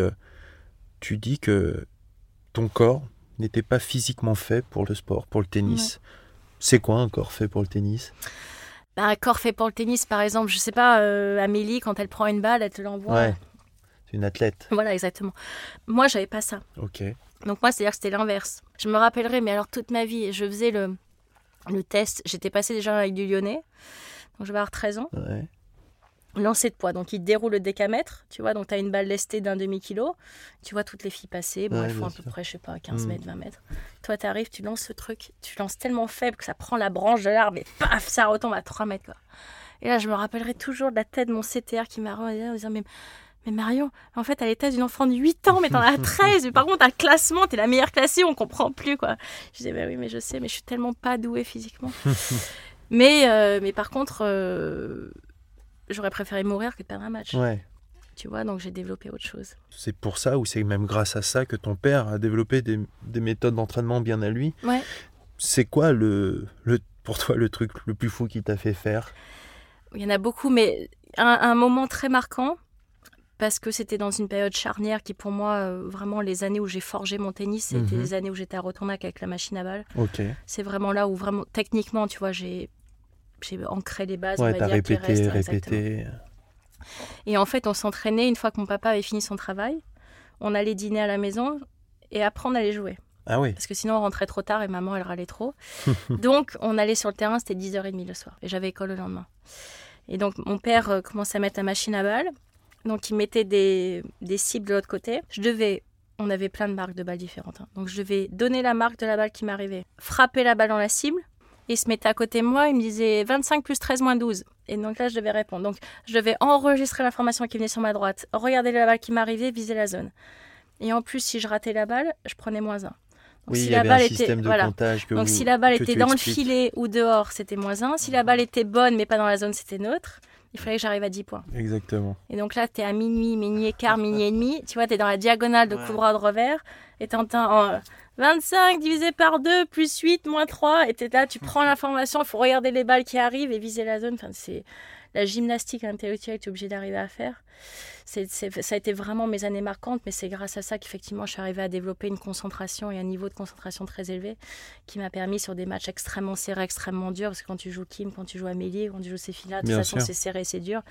tu dis que ton corps n'était pas physiquement fait pour le sport, pour le tennis. Ouais. C'est quoi un corps fait pour le tennis ? Un corps fait pour le tennis, par exemple, je sais pas, Amélie, quand elle prend une balle, elle te l'envoie. Ouais, c'est une athlète. Voilà, exactement. Moi, j'avais pas ça. Ok. Donc moi, c'est-à-dire que c'était l'inverse. Je me rappellerai, mais alors toute ma vie, je faisais le test. J'étais passée déjà avec du lyonnais, donc je vais avoir 13 ans. Ouais. Lancer de poids, donc il déroule le décamètre, tu vois, donc tu as une balle lestée d'un demi-kilo, tu vois toutes les filles passer, elles font à peu près, je sais pas, 15 mètres, 20 mètres. Toi, tu arrives, tu lances ce truc, tu lances tellement faible que ça prend la branche de l'arbre et paf, ça retombe à 3 mètres, quoi. Et là, je me rappellerai toujours de la tête de mon CTR qui m'a regardé en disant, mais Marion, en fait, à l'état d'une enfant de 8 ans, mais t'en as 13, mais par contre, t'as le classement, t'es la meilleure classée, on comprend plus, quoi. Je disais, bah oui, mais je sais, mais je suis tellement pas douée physiquement. mais par contre... j'aurais préféré mourir que de perdre un match. Ouais. Tu vois, donc j'ai développé autre chose. C'est pour ça, ou c'est même grâce à ça, que ton père a développé des méthodes d'entraînement bien à lui. Ouais. C'est quoi, pour toi, le truc le plus fou qu'il t'a fait faire ? Il y en a beaucoup, mais un moment très marquant, parce que c'était dans une période charnière qui, pour moi, vraiment, les années où j'ai forgé mon tennis, c'était les années où j'étais à Rotornac avec la machine à balle. Ok. C'est vraiment là où, vraiment, techniquement, tu vois, j'ai ancré les bases, ouais, on va t'as dire, répété, qui restent. répété. Et en fait, on s'entraînait une fois que mon papa avait fini son travail. On allait dîner à la maison et après, on allait jouer. Ah oui. Parce que sinon, on rentrait trop tard et maman, elle râlait trop. Donc, on allait sur le terrain, c'était 10h30 le soir. Et j'avais école le lendemain. Et donc, mon père commençait à mettre la machine à balles. Donc, il mettait des cibles de l'autre côté. On avait plein de marques de balles différentes. Hein. Donc, je devais donner la marque de la balle qui m'arrivait, frapper la balle dans la cible. Il se mettait à côté de moi, il me disait 25 plus 13 moins 12. Et donc là, je devais répondre. Donc, je devais enregistrer l'information qui venait sur ma droite, regarder la balle qui m'arrivait, viser la zone. Et en plus, si je ratais la balle, je prenais -1. Donc, oui, si il y la avait balle un était, système de comptage que donc, vous, si la balle était dans expliques. le filet ou dehors, c'était -1. Si la balle était bonne, mais pas dans la zone, c'était neutre. Il fallait que j'arrive à 10 points. Exactement. Et donc là, tu es à minuit et quart, minuit et demi. Tu vois, tu es dans la diagonale de coup droit de revers. Et tu entends 25 divisé par 2 plus 8 moins 3. Et tu es là, tu prends l'information. Il faut regarder les balles qui arrivent et viser la zone. Enfin, c'est la gymnastique intellectuelle que tu es obligé d'arriver à faire. Ça a été vraiment mes années marquantes. Mais c'est grâce à ça qu'effectivement, je suis arrivée à développer une concentration et un niveau de concentration très élevé qui m'a permis sur des matchs extrêmement serrés, extrêmement durs. Parce que quand tu joues Kim, quand tu joues Amélie, quand tu joues ces filles-là, de toute façon, c'est serré, c'est dur.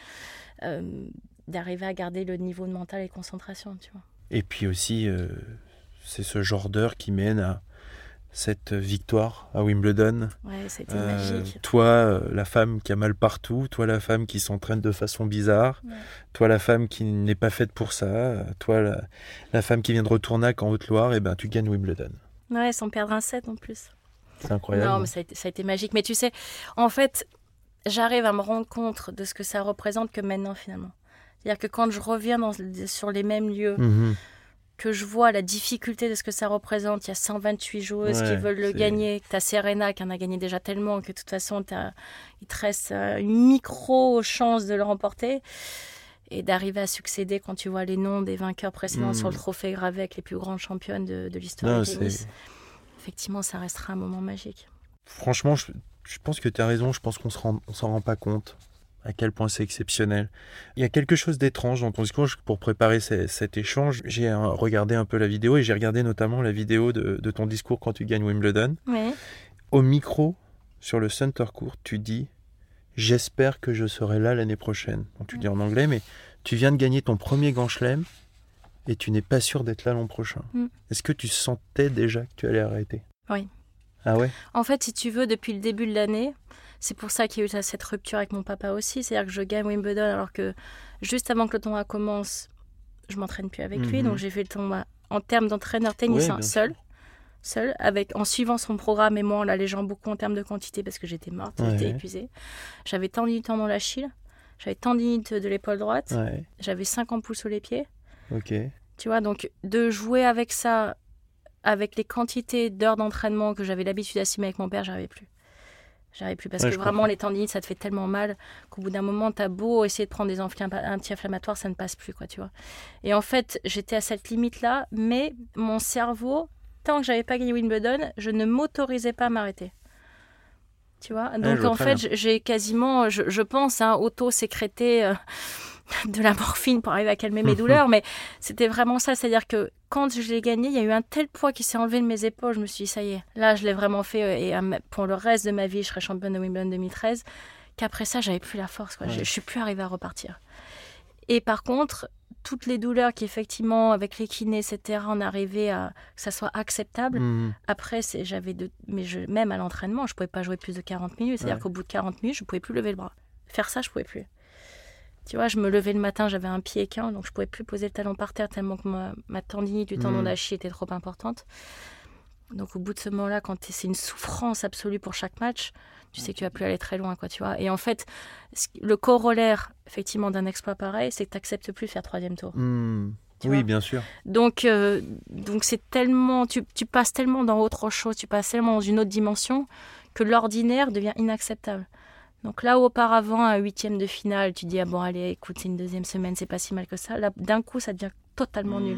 D'arriver à garder le niveau de mental et de concentration, tu vois. Et puis aussi, c'est ce genre d'heure qui mène à cette victoire à Wimbledon. Ouais, c'était magique. Toi, la femme qui a mal partout, toi, la femme qui s'entraîne de façon bizarre, toi, la femme qui n'est pas faite pour ça, toi, la femme qui vient de Rotornac en Haute-Loire, et ben, tu gagnes Wimbledon. Ouais, sans perdre un set en plus. C'est incroyable. Non, mais ça a été magique. Mais tu sais, en fait, j'arrive à me rendre compte de ce que ça représente que maintenant, finalement. C'est-à-dire que quand je reviens sur les mêmes lieux, que je vois la difficulté de ce que ça représente, il y a 128 joueuses qui veulent le gagner, que tu as Serena qui en a gagné déjà tellement, que de toute façon, il te reste une micro-chance de le remporter. et d'arriver à succéder quand tu vois les noms des vainqueurs précédents sur le trophée gravé avec les plus grandes championnes de l'histoire du tennis. Effectivement, ça restera un moment magique. Franchement, je pense que tu as raison. Je pense qu'on s'en rend pas compte à quel point c'est exceptionnel. Il y a quelque chose d'étrange dans ton discours. Pour préparer cet échange, j'ai regardé un peu la vidéo et j'ai regardé notamment la vidéo de ton discours quand tu gagnes Wimbledon. Oui. Au micro, sur le Center Court, tu dis « J'espère que je serai là l'année prochaine ». Donc, tu dis en anglais, mais tu viens de gagner ton premier Grand Chelem et tu n'es pas sûr d'être là l'an prochain. Est-ce que tu sentais déjà que tu allais arrêter ? Oui. Ah ouais ? En fait, si tu veux, depuis le début de l'année, c'est pour ça qu'il y a eu cette rupture avec mon papa aussi. C'est-à-dire que je gagne Wimbledon alors que juste avant que le tournoi commence, je m'entraîne plus avec lui. Donc j'ai fait le tournoi en termes d'entraîneur tennis seul, en suivant son programme et moi en l'allégeant beaucoup en termes de quantité parce que j'étais morte, j'étais épuisée. J'avais tendinite dans l'Achille, j'avais tendinite de l'épaule droite, j'avais 5 ampoules sous les pieds. Ok. Tu vois, donc de jouer avec ça, avec les quantités d'heures d'entraînement que j'avais l'habitude d'assumer avec mon père, j'arrivais plus parce que vraiment les tendinites ça te fait tellement mal qu'au bout d'un moment t'as beau essayer de prendre des anti-inflammatoires, ça ne passe plus quoi, tu vois. Et en fait j'étais à cette limite là, mais mon cerveau, tant que j'avais pas gagné Wimbledon, je ne m'autorisais pas à m'arrêter, tu vois. Donc en fait j'ai quasiment, je pense auto-sécrété de la morphine pour arriver à calmer mes douleurs, mais c'était vraiment ça, c'est-à-dire que quand je l'ai gagné, il y a eu un tel poids qui s'est enlevé de mes épaules, je me suis dit ça y est, là je l'ai vraiment fait et pour le reste de ma vie je serai championne de Wimbledon 2013, qu'après ça j'avais plus la force quoi. Je suis plus arrivée à repartir. Et par contre toutes les douleurs qui effectivement avec les kinés etc on arrivait à que ça soit acceptable, après même à l'entraînement je pouvais pas jouer plus de 40 minutes, c'est-à-dire qu'au bout de 40 minutes je pouvais plus lever le bras, faire ça je pouvais plus. Tu vois, je me levais le matin, j'avais un pied équin, donc je pouvais plus poser le talon par terre tellement que ma tendinite du tendon d'Achille était trop importante. Donc au bout de ce moment-là, quand c'est une souffrance absolue pour chaque match, tu sais que tu vas plus aller très loin, quoi, tu vois. Et en fait, le corollaire, effectivement, d'un exploit pareil, c'est que tu n'acceptes plus de faire 3e tour. Oui, bien sûr. Donc c'est tellement, tu passes tellement dans autre chose, tu passes tellement dans une autre dimension que l'ordinaire devient inacceptable. Donc là où auparavant, à 8e de finale, tu dis « Ah bon, allez, écoute, c'est une 2e semaine, c'est pas si mal que ça ». Là, d'un coup, ça devient totalement nul.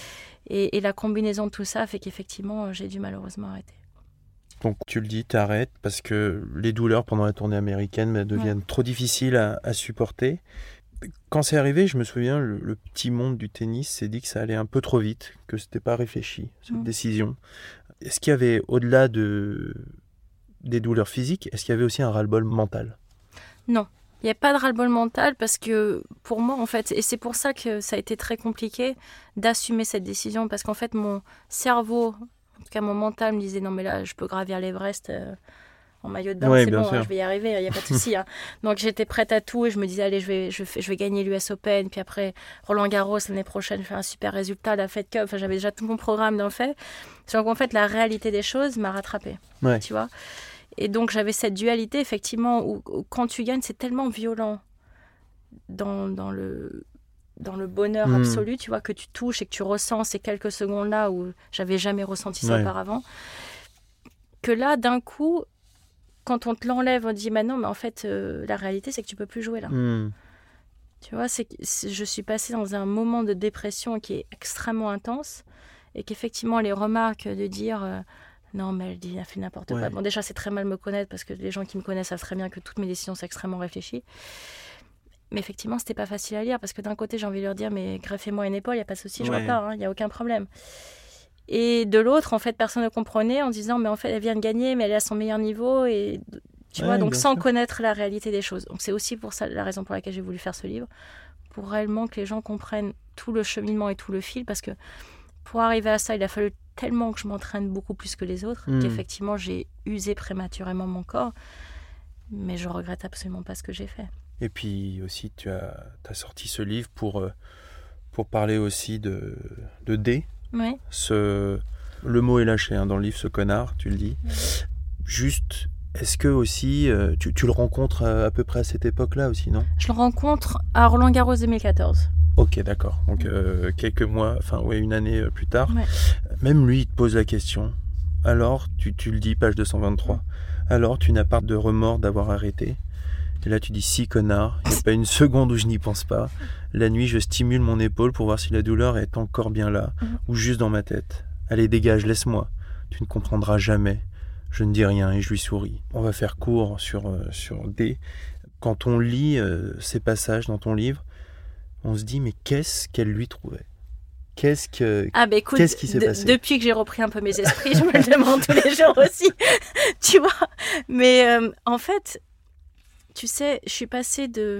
Et la combinaison de tout ça fait qu'effectivement, j'ai dû malheureusement arrêter. Donc tu le dis, tu arrêtes parce que les douleurs pendant la tournée américaine deviennent trop difficiles à supporter. Quand c'est arrivé, je me souviens, le petit monde du tennis s'est dit que ça allait un peu trop vite, que c'était pas réfléchi, cette décision. Est-ce qu'il y avait, au-delà des douleurs physiques, est-ce qu'il y avait aussi un ras-le-bol mental ? Non, il n'y a pas de ras-le-bol mental parce que pour moi, en fait, et c'est pour ça que ça a été très compliqué d'assumer cette décision parce qu'en fait, mon cerveau, en tout cas mon mental me disait non mais là, je peux gravir l'Everest en maillot de bain, c'est bon, je vais y arriver, il n'y a pas de souci. Donc j'étais prête à tout et je me disais allez, je vais gagner l'US Open, puis après Roland Garros l'année prochaine, je fais un super résultat, la Fed Cup, enfin, j'avais déjà tout mon programme dans le fait. Donc en fait, la réalité des choses m'a rattrapée, tu vois. Et donc j'avais cette dualité effectivement où quand tu gagnes c'est tellement violent dans le bonheur absolu, tu vois, que tu touches et que tu ressens ces quelques secondes là où j'avais jamais ressenti ça auparavant, que là d'un coup quand on te l'enlève on te dit mais non mais en fait la réalité c'est que tu peux plus jouer là. Tu vois, je suis passée dans un moment de dépression qui est extrêmement intense et qu'effectivement les remarques de dire non, mais elle dit, elle fait n'importe quoi. Bon, déjà, c'est très mal me connaître parce que les gens qui me connaissent savent très bien que toutes mes décisions sont extrêmement réfléchies. Mais effectivement, c'était pas facile à lire parce que d'un côté, j'ai envie de leur dire, mais greffez-moi une épaule, il n'y a pas de souci, je repars, il n'y a aucun problème. Et de l'autre, en fait, personne ne comprenait en disant, mais en fait, elle vient de gagner, mais elle est à son meilleur niveau. Et tu vois, donc sans connaître la réalité des choses. Donc c'est aussi pour ça la raison pour laquelle j'ai voulu faire ce livre, pour réellement que les gens comprennent tout le cheminement et tout le fil parce que pour arriver à ça, il a fallu tellement que je m'entraîne beaucoup plus que les autres, qu'effectivement, j'ai usé prématurément mon corps. Mais je regrette absolument pas ce que j'ai fait. Et puis aussi, tu as sorti ce livre pour parler aussi de D. Oui. Le mot est lâché dans le livre, ce connard, tu le dis. Juste, est-ce que aussi, tu le rencontres à peu près à cette époque-là aussi, non ? Je le rencontre à Roland Garros 2014. Ok, d'accord. Donc quelques mois, une année plus tard. Ouais. Même lui, il te pose la question. Alors, tu le dis, page 223. Alors, tu n'as pas de remords d'avoir arrêté. Et là, tu dis si, connard. Il n'y a pas une seconde où je n'y pense pas. La nuit, je stimule mon épaule pour voir si la douleur est encore bien là, ou juste dans ma tête. Allez, dégage, laisse-moi. Tu ne comprendras jamais. Je ne dis rien et je lui souris. On va faire court sur D. Quand on lit ces passages dans ton livre, on se dit, mais qu'est-ce qu'elle lui trouvait ? Qu'est-ce qui s'est passé ? Depuis que j'ai repris un peu mes esprits, je me le demande tous les jours aussi, tu vois. Mais en fait, tu sais, je suis passée de...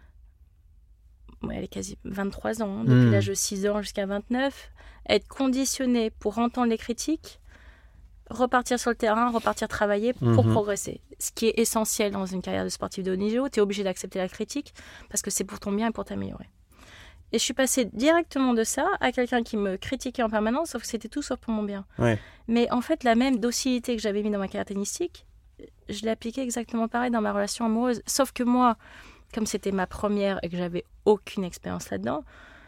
elle est quasi 23 ans, depuis l'âge de 6 ans jusqu'à 29, être conditionnée pour entendre les critiques, repartir sur le terrain, repartir travailler pour progresser. Ce qui est essentiel dans une carrière de sportif de haut niveau, tu es obligé d'accepter la critique parce que c'est pour ton bien et pour t'améliorer. Et je suis passée directement de ça à quelqu'un qui me critiquait en permanence, sauf que c'était tout sauf pour mon bien. Ouais. Mais en fait, la même docilité que j'avais mis dans ma carrière tennistique, je l'ai appliquée exactement pareil dans ma relation amoureuse. Sauf que moi, comme c'était ma première et que j'avais aucune expérience là-dedans,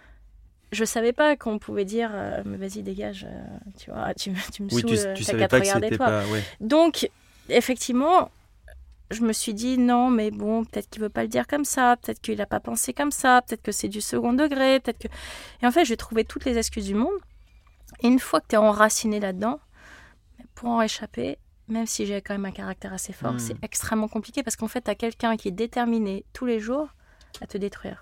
je savais pas qu'on pouvait dire mais vas-y dégage, tu vois, tu me saoules, tu t'as savais qu'à te pas que regarder c'était toi. pas... Ouais. Donc effectivement, je me suis dit non mais bon, peut-être qu'il veut pas le dire comme ça, peut-être qu'il a pas pensé comme ça, peut-être que c'est du second degré, peut-être que... Et en fait, j'ai trouvé toutes les excuses du monde. Et une fois que tu es enraciné là-dedans, pour en échapper, même si j'ai quand même un caractère assez fort, c'est extrêmement compliqué parce qu'en fait, tu as quelqu'un qui est déterminé tous les jours à te détruire.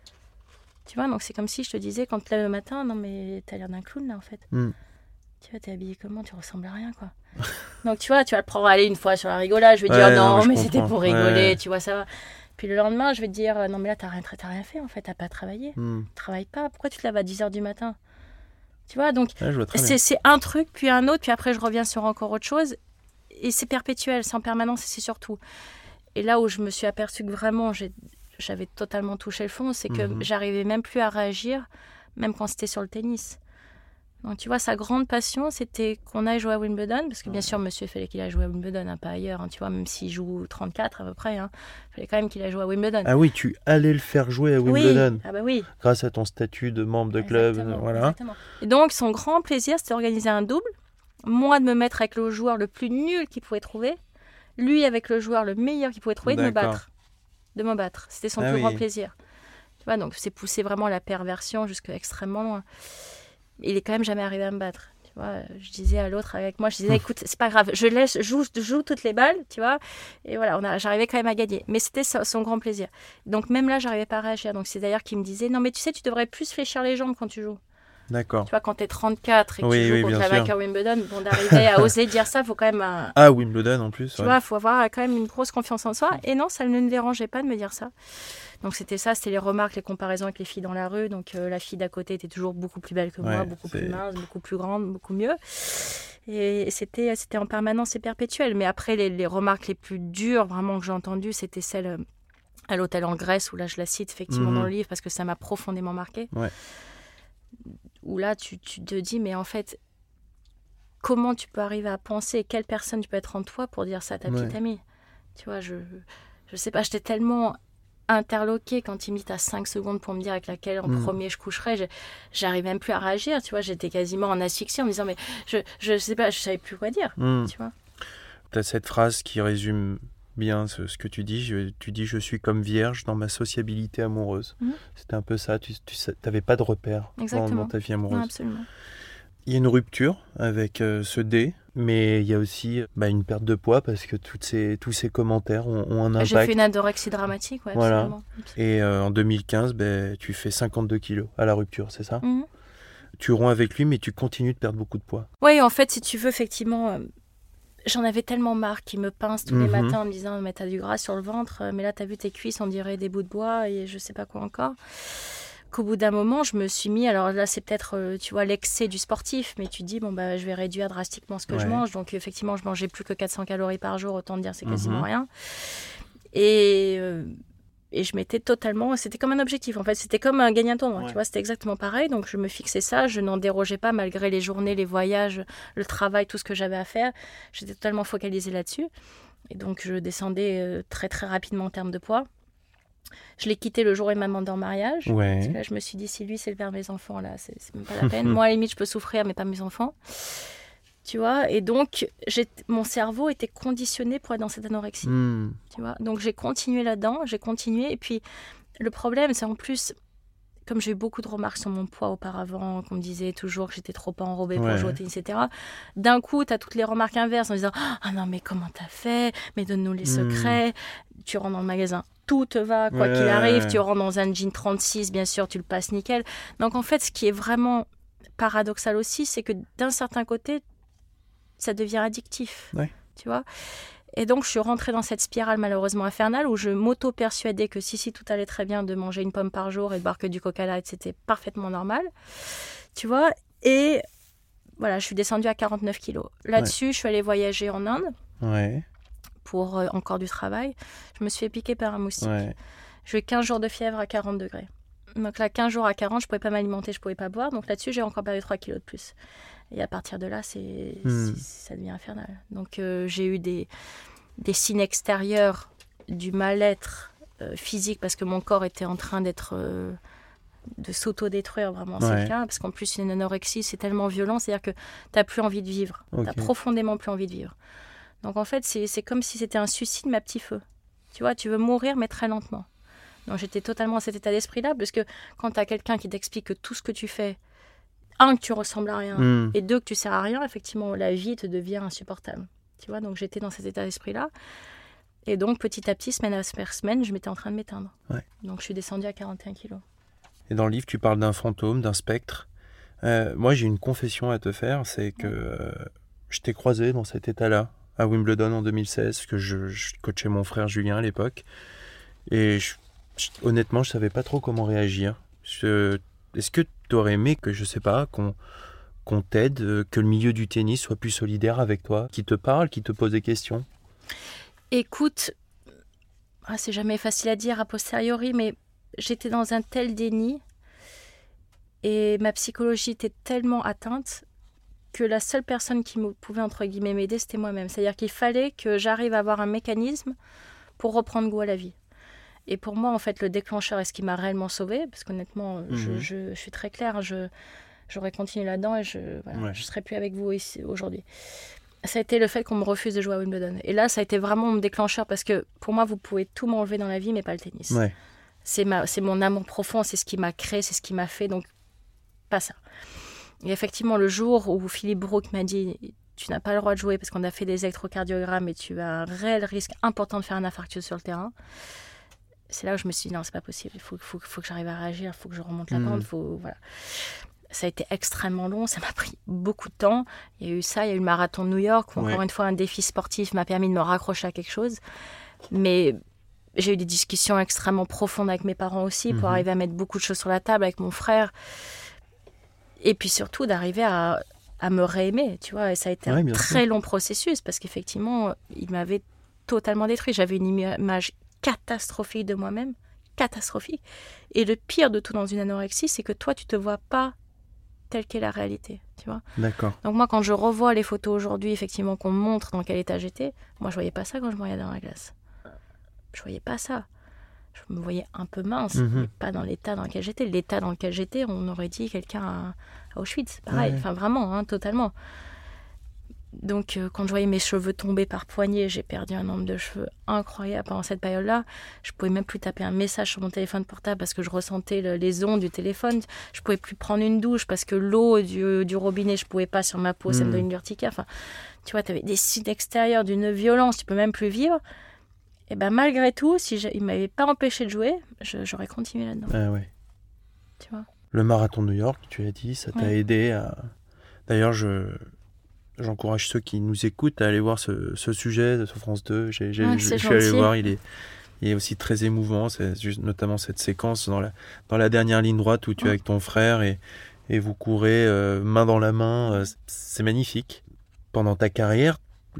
Tu vois, donc c'est comme si je te disais, quand tu te lèves le matin, non mais t'as l'air d'un clown là en fait. Tu vois, t'es habillé comment, tu ressembles à rien quoi. Donc tu vois, tu vas le prendre aller une fois sur la rigolade, je vais dire non mais c'était pour rigoler, tu vois, ça va. Puis le lendemain, je vais te dire non mais là t'as rien fait en fait, t'as pas travaillé. Travaille pas, pourquoi tu te lèves à 10h du matin ? Tu vois, donc c'est un truc, puis un autre, puis après je reviens sur encore autre chose. Et c'est perpétuel, c'est en permanence et c'est surtout. Et là où je me suis aperçue que vraiment j'avais totalement touché le fond, c'est que j'arrivais même plus à réagir, même quand c'était sur le tennis. Donc tu vois, sa grande passion, c'était qu'on aille jouer à Wimbledon, parce que bien sûr, monsieur, il fallait qu'il aille jouer à Wimbledon, pas ailleurs, tu vois, même s'il joue 34 à peu près, il fallait quand même qu'il aille jouer à Wimbledon. Ah oui, tu allais le faire jouer à Wimbledon. Oui, ah bah oui. Grâce à ton statut de membre de club, voilà. Exactement. Et donc, son grand plaisir, c'était d'organiser un double, moi de me mettre avec le joueur le plus nul qu'il pouvait trouver, lui avec le joueur le meilleur qu'il pouvait trouver, de me battre. C'était son plus grand plaisir. Tu vois, donc c'est pousser vraiment la perversion jusqu'à extrêmement loin. Il est quand même jamais arrivé à me battre. Tu vois, je disais à l'autre avec moi, je disais écoute, c'est pas grave, je joue toutes les balles, tu vois. Et voilà, j'arrivais quand même à gagner. Mais c'était son grand plaisir. Donc même là, j'arrivais pas à réagir. Donc c'est d'ailleurs qu'il me disait non mais tu sais, tu devrais plus fléchir les jambes quand tu joues. D'accord. Tu vois, quand t'es 34 et que tu joues contre la vainqueur Wimbledon, bon, d'arriver à oser dire ça, faut quand même... Wimbledon en plus. Tu vois, faut avoir quand même une grosse confiance en soi. Et non, ça ne me dérangeait pas de me dire ça. Donc c'était les remarques, les comparaisons avec les filles dans la rue. Donc la fille d'à côté était toujours beaucoup plus belle que moi, beaucoup plus mince, beaucoup plus grande, beaucoup mieux. Et c'était en permanence et perpétuel. Mais après, les remarques les plus dures vraiment que j'ai entendues, c'était celles à l'hôtel en Grèce, où là je la cite effectivement dans le livre parce que ça m'a profondément marquée. Ouais. Où là, tu te dis, mais en fait, comment tu peux arriver à penser, quelle personne tu peux être en toi pour dire ça à ta petite amie ? Tu vois, je sais pas, j'étais tellement interloquée quand il me dit t'as 5 secondes pour me dire avec laquelle en premier je coucherais, j'arrivais même plus à réagir, tu vois, j'étais quasiment en asphyxie en me disant, mais je sais pas, je savais plus quoi dire, tu vois. T'as cette phrase qui résume bien ce que tu dis. Tu dis je suis comme vierge dans ma sociabilité amoureuse. C'était un peu ça. Tu n'avais pas de repères dans ta vie amoureuse. Non, absolument. Il y a une rupture avec ce D, mais il y a aussi une perte de poids parce que tous ces commentaires ont un impact. J'ai fait une anorexie dramatique, absolument. Et en 2015, tu fais 52 kilos à la rupture, c'est ça ? Tu romps avec lui, mais tu continues de perdre beaucoup de poids. Oui, en fait, si tu veux, effectivement... J'en avais tellement marre qu'il me pince tous les matins en me disant mais t'as du gras sur le ventre, mais là t'as vu tes cuisses, on dirait des bouts de bois et je sais pas quoi encore. Qu'au bout d'un moment je me suis mis, alors là c'est peut-être tu vois l'excès du sportif, mais tu dis je vais réduire drastiquement ce que je mange, donc effectivement je mangeais plus que 400 calories par jour, autant dire c'est quasiment rien. Et je m'étais totalement... C'était comme un objectif, en fait. C'était comme gagner un tournoi, tu vois. C'était exactement pareil. Donc, je me fixais ça. Je n'en dérogeais pas malgré les journées, les voyages, le travail, tout ce que j'avais à faire. J'étais totalement focalisée là-dessus. Et donc, je descendais très, très rapidement en termes de poids. Je l'ai quitté le jour où il m'a demandé en mariage. Parce que là, je me suis dit, si lui, c'est le père de mes enfants, là, c'est même pas la peine. Moi, à la limite, je peux souffrir, mais pas mes enfants. Tu vois, et donc mon cerveau était conditionné pour être dans cette anorexie. Tu vois, donc j'ai continué là-dedans, et puis le problème, c'est en plus, comme j'ai eu beaucoup de remarques sur mon poids auparavant, qu'on me disait toujours que j'étais trop enrobée pour jouer au tennis, etc. D'un coup, tu as toutes les remarques inverses en disant « Ah non, mais comment t'as fait ? Mais donne-nous les secrets. » Tu rentres dans le magasin, tout te va, quoi qu'il arrive. Tu rentres dans un jean 36, bien sûr, tu le passes nickel. Donc en fait, ce qui est vraiment paradoxal aussi, c'est que d'un certain côté, ça devient addictif. Tu vois ? Et donc, je suis rentrée dans cette spirale malheureusement infernale où je m'auto-persuadais que si tout allait très bien, de manger une pomme par jour et de boire que du Coca Light, c'était parfaitement normal. Tu vois ? Et voilà, je suis descendue à 49 kilos. Là-dessus, je suis allée voyager en Inde pour encore du travail. Je me suis fait piquer par un moustique. J'ai eu 15 jours de fièvre à 40 degrés. Donc là, 15 jours à 40, je ne pouvais pas m'alimenter, je ne pouvais pas boire. Donc là-dessus, j'ai encore perdu 3 kilos de plus. Et à partir de là, ça devient infernal. Donc j'ai eu des signes extérieurs du mal-être physique parce que mon corps était en train de s'auto-détruire, vraiment, c'est le cas. Parce qu'en plus, une anorexie, c'est tellement violent, c'est-à-dire que tu n'as plus envie de vivre. Tu n'as profondément plus envie de vivre. Donc en fait, c'est comme si c'était un suicide, mais à petit feu. Tu vois, tu veux mourir, mais très lentement. Donc j'étais totalement à cet état d'esprit-là, parce que quand tu as quelqu'un qui t'explique que tout ce que tu fais, un, que tu ressembles à rien, et deux, que tu sers à rien, effectivement, la vie te devient insupportable. Tu vois, donc j'étais dans cet état d'esprit-là. Et donc, petit à petit, semaine après semaine, je m'étais en train de m'éteindre. Donc, je suis descendue à 41 kilos. Et dans le livre, tu parles d'un fantôme, d'un spectre. Moi, j'ai une confession à te faire, c'est que je t'ai croisé dans cet état-là, à Wimbledon en 2016, parce que je coachais mon frère Julien à l'époque. Et honnêtement, je ne savais pas trop comment réagir. Est-ce que tu aurais aimé que, je sais pas, qu'on t'aide, que le milieu du tennis soit plus solidaire avec toi, qui te parle, qui te pose des questions ? Écoute, c'est jamais facile à dire a posteriori, mais j'étais dans un tel déni et ma psychologie était tellement atteinte que la seule personne qui pouvait, entre guillemets, m'aider, c'était moi-même. C'est-à-dire qu'il fallait que j'arrive à avoir un mécanisme pour reprendre goût à la vie. Et pour moi, en fait, le déclencheur est ce qui m'a réellement sauvée, parce qu'honnêtement, je suis très claire, j'aurais continué là-dedans et je ne serais plus avec vous ici aujourd'hui. Ça a été le fait qu'on me refuse de jouer à Wimbledon. Et là, ça a été vraiment mon déclencheur, parce que pour moi, vous pouvez tout m'enlever dans la vie, mais pas le tennis. C'est mon amour profond, c'est ce qui m'a créé, c'est ce qui m'a fait, donc pas ça. Et effectivement, le jour où Philippe Brook m'a dit « Tu n'as pas le droit de jouer parce qu'on a fait des électrocardiogrammes et tu as un réel risque important de faire un infarctus sur le terrain », c'est là où je me suis dit « Non, c'est pas possible, il faut que j'arrive à réagir, il faut que je remonte la pente, voilà ». Ça a été extrêmement long, ça m'a pris beaucoup de temps. Il y a eu ça, il y a eu le marathon de New York, où encore une fois, un défi sportif m'a permis de me raccrocher à quelque chose. Mais j'ai eu des discussions extrêmement profondes avec mes parents aussi, pour arriver à mettre beaucoup de choses sur la table avec mon frère. Et puis surtout, d'arriver à me réaimer, tu vois. Et ça a été un très long processus, parce qu'effectivement, il m'avait totalement détruit. J'avais une image catastrophique de moi-même, catastrophique. Et le pire de tout dans une anorexie, c'est que toi, tu te vois pas telle qu'est la réalité, tu vois. D'accord. Donc moi, quand je revois les photos aujourd'hui, effectivement, qu'on me montre dans quel état j'étais, moi, je voyais pas ça quand je me regardais dans la glace. Je voyais pas ça. Je me voyais un peu mince, mais pas dans l'état dans lequel j'étais. L'état dans lequel j'étais, on aurait dit quelqu'un à Auschwitz, pareil. Enfin, vraiment, totalement. Donc, quand je voyais mes cheveux tomber par poignée, j'ai perdu un nombre de cheveux incroyable pendant cette période-là. Je pouvais même plus taper un message sur mon téléphone portable parce que je ressentais les ondes du téléphone. Je pouvais plus prendre une douche parce que l'eau du robinet, je pouvais pas sur ma peau, ça me donnait une urticaire. Enfin, tu vois, tu avais des signes extérieurs d'une violence, tu peux même plus vivre. Et ben malgré tout, si il m'avait pas empêché de jouer, j'aurais continué là-dedans. Ah ouais. Tu vois. Le marathon de New York, tu l'as dit, ça t'a aidé à... D'ailleurs, j'encourage ceux qui nous écoutent à aller voir ce sujet sur France 2. Je suis allé voir, il est aussi très émouvant. C'est juste, notamment cette séquence dans la dernière ligne droite où tu es avec ton frère et vous courez main dans la main. C'est magnifique. Pendant ta carrière,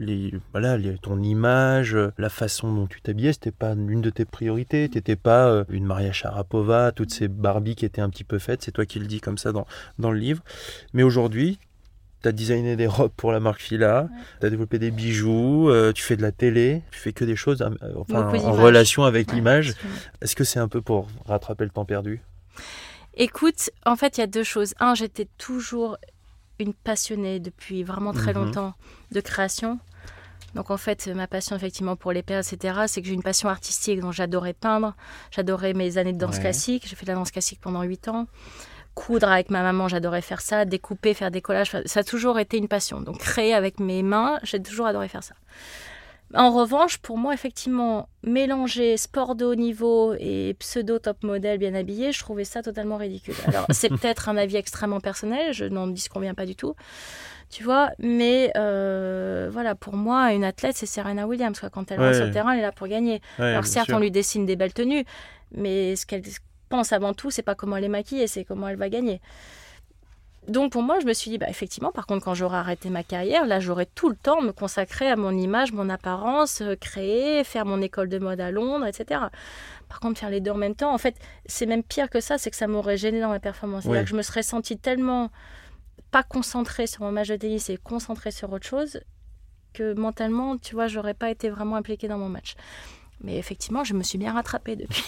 ton image, la façon dont tu t'habillais, c'était pas l'une de tes priorités. T'étais pas une Maria Sharapova, toutes ces Barbies qui étaient un petit peu faites. C'est toi qui le dis comme ça dans le livre. Mais aujourd'hui, tu as designé des robes pour la marque Fila, tu as développé des bijoux, tu fais de la télé, tu fais que des choses en relation avec l'image. Est-ce que c'est un peu pour rattraper le temps perdu ? Écoute, en fait, il y a deux choses. Un, j'étais toujours une passionnée depuis vraiment très longtemps de création. Donc en fait, ma passion effectivement pour les perles, etc., c'est que j'ai une passion artistique. Donc j'adorais peindre, j'adorais mes années de danse classique. J'ai fait de la danse classique pendant 8 ans. Coudre avec ma maman, j'adorais faire ça. Découper, faire des collages, ça a toujours été une passion. Donc créer avec mes mains, j'ai toujours adoré faire ça. En revanche, pour moi, effectivement, mélanger sport de haut niveau et pseudo top modèle bien habillé, je trouvais ça totalement ridicule. Alors c'est peut-être un avis extrêmement personnel, je n'en disconviens pas du tout. Tu vois, mais voilà, pour moi, une athlète, c'est Serena Williams. Quoi. Quand elle va sur le terrain, elle est là pour gagner. Alors certes, on lui dessine des belles tenues, mais ce qu'elle pense avant tout, c'est pas comment elle est maquillée, c'est comment elle va gagner. Donc pour moi, je me suis dit, effectivement, par contre, quand j'aurai arrêté ma carrière, là, j'aurai tout le temps me consacrer à mon image, mon apparence, créer, faire mon école de mode à Londres, etc. Par contre, faire les deux en même temps, en fait, c'est même pire que ça, c'est que ça m'aurait gêné dans ma performance. C'est-à-dire que je me serais sentie tellement pas concentrée sur mon match de tennis et concentrée sur autre chose que mentalement, tu vois, j'aurais pas été vraiment impliquée dans mon match. Mais effectivement, je me suis bien rattrapée depuis.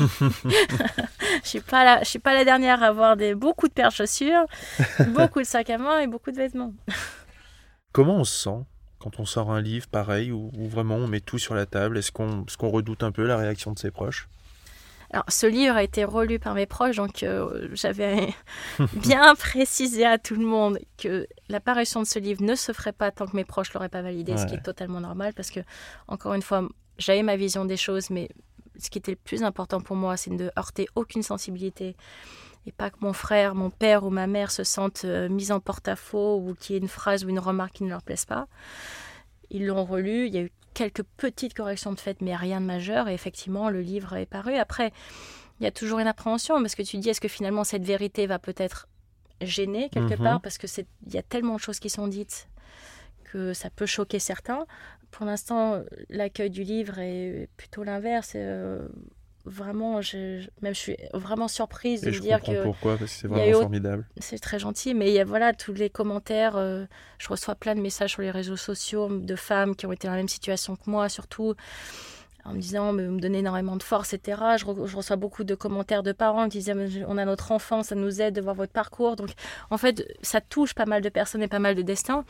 Je suis pas la dernière à avoir beaucoup de paires de chaussures, beaucoup de sacs à main et beaucoup de vêtements. Comment on se sent quand on sort un livre pareil où vraiment on met tout sur la table? Est-ce qu'on redoute un peu la réaction de ses proches? Alors, ce livre a été relu par mes proches, donc j'avais bien précisé à tout le monde que l'apparition de ce livre ne se ferait pas tant que mes proches ne l'auraient pas validé, ce qui est totalement normal parce que, encore une fois, j'avais ma vision des choses, mais ce qui était le plus important pour moi, c'est de ne heurter aucune sensibilité et pas que mon frère, mon père ou ma mère se sentent mis en porte-à-faux ou qu'il y ait une phrase ou une remarque qui ne leur plaise pas. Ils l'ont relu, il y a eu quelques petites corrections de fait, mais rien de majeur. Et effectivement, le livre est paru. Après, il y a toujours une appréhension parce que tu dis, est-ce que finalement cette vérité va peut-être gêner quelque part? Parce qu'il y a tellement de choses qui sont dites que ça peut choquer certains. Pour l'instant, l'accueil du livre est plutôt l'inverse. Vraiment, je suis vraiment surprise de me dire que... pourquoi, parce que c'est vraiment formidable. C'est très gentil, mais il y a voilà, tous les commentaires. Je reçois plein de messages sur les réseaux sociaux de femmes qui ont été dans la même situation que moi, surtout en me disant, mais vous me donnez énormément de force, etc. Je reçois beaucoup de commentaires de parents qui disent, on a notre enfant, ça nous aide de voir votre parcours. Donc, en fait, ça touche pas mal de personnes et pas mal de destins.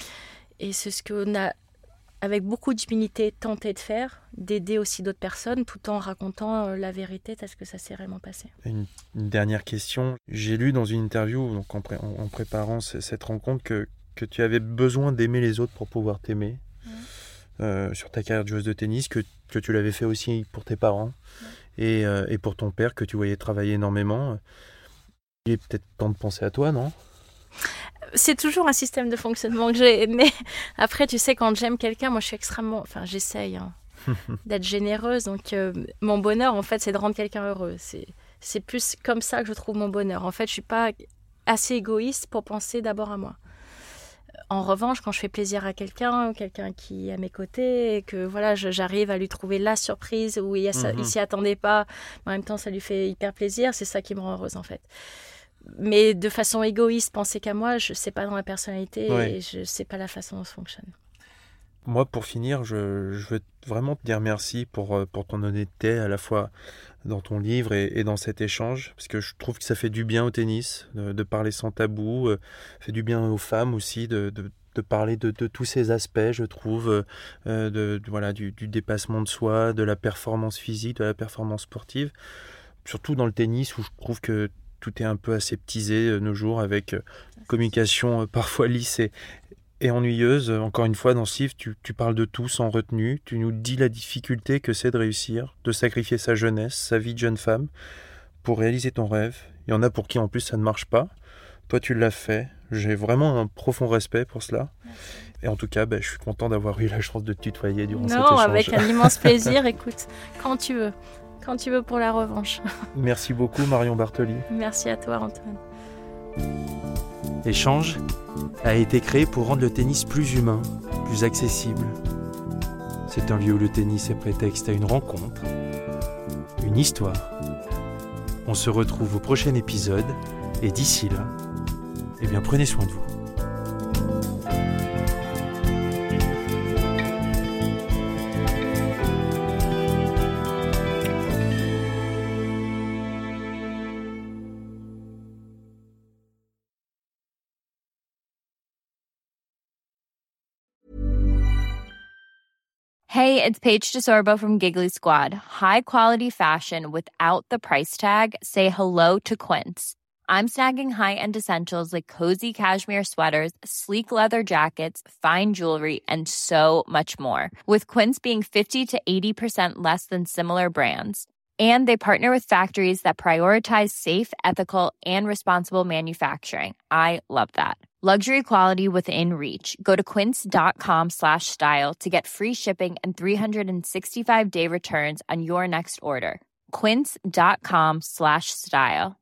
Et c'est ce qu'on a, avec beaucoup d'humilité, tenté de faire, d'aider aussi d'autres personnes, tout en racontant la vérité de ce que ça s'est réellement passé. Une dernière question. J'ai lu dans une interview, donc en préparant cette rencontre, que tu avais besoin d'aimer les autres pour pouvoir t'aimer. Sur ta carrière de joueuse de tennis, que tu l'avais fait aussi pour tes parents et pour ton père, que tu voyais travailler énormément. Il est peut-être temps de penser à toi, non ? C'est toujours un système de fonctionnement que j'ai, mais après, tu sais, quand j'aime quelqu'un, moi, je suis extrêmement... Enfin, j'essaye d'être généreuse, donc mon bonheur, en fait, c'est de rendre quelqu'un heureux. C'est plus comme ça que je trouve mon bonheur. En fait, je suis pas assez égoïste pour penser d'abord à moi. En revanche, quand je fais plaisir à quelqu'un qui est à mes côtés, et que voilà, j'arrive à lui trouver la surprise où il s'y attendait pas, mais en même temps, ça lui fait hyper plaisir, c'est ça qui me rend heureuse, en fait. Mais de façon égoïste, penser qu'à moi, je ne sais pas dans ma personnalité et je ne sais pas la façon dont ça fonctionne. Moi, pour finir, je veux vraiment te dire merci pour ton honnêteté, à la fois dans ton livre et dans cet échange, parce que je trouve que ça fait du bien au tennis, de parler sans tabou, fait du bien aux femmes aussi, de parler de tous ces aspects, je trouve, du dépassement de soi, de la performance physique, de la performance sportive, surtout dans le tennis où je trouve que tout est un peu aseptisé nos jours, avec communication parfois lisse et ennuyeuse. Encore une fois, dans ce livre, tu parles de tout sans retenue. Tu nous dis la difficulté que c'est de réussir, de sacrifier sa jeunesse, sa vie de jeune femme, pour réaliser ton rêve. Il y en a pour qui, en plus, ça ne marche pas. Toi, tu l'as fait. J'ai vraiment un profond respect pour cela. Merci. Et en tout cas, je suis content d'avoir eu la chance de te tutoyer durant cet échange. Non, avec un immense plaisir. Écoute, quand tu veux. Quand tu veux pour la revanche. Merci beaucoup Marion Bartoli. Merci à toi Antoine. Échange a été créé pour rendre le tennis plus humain, plus accessible. C'est un lieu où le tennis est prétexte à une rencontre, une histoire. On se retrouve au prochain épisode et d'ici là, prenez soin de vous. Hey, it's Paige DeSorbo from Giggly Squad. High quality fashion without the price tag. Say hello to Quince. I'm snagging high-end essentials like cozy cashmere sweaters, sleek leather jackets, fine jewelry, and so much more. With Quince being 50 to 80% less than similar brands. And they partner with factories that prioritize safe, ethical, and responsible manufacturing. I love that. Luxury quality within reach. Go to quince.com/style to get free shipping and 365-day returns on your next order. Quince.com/style.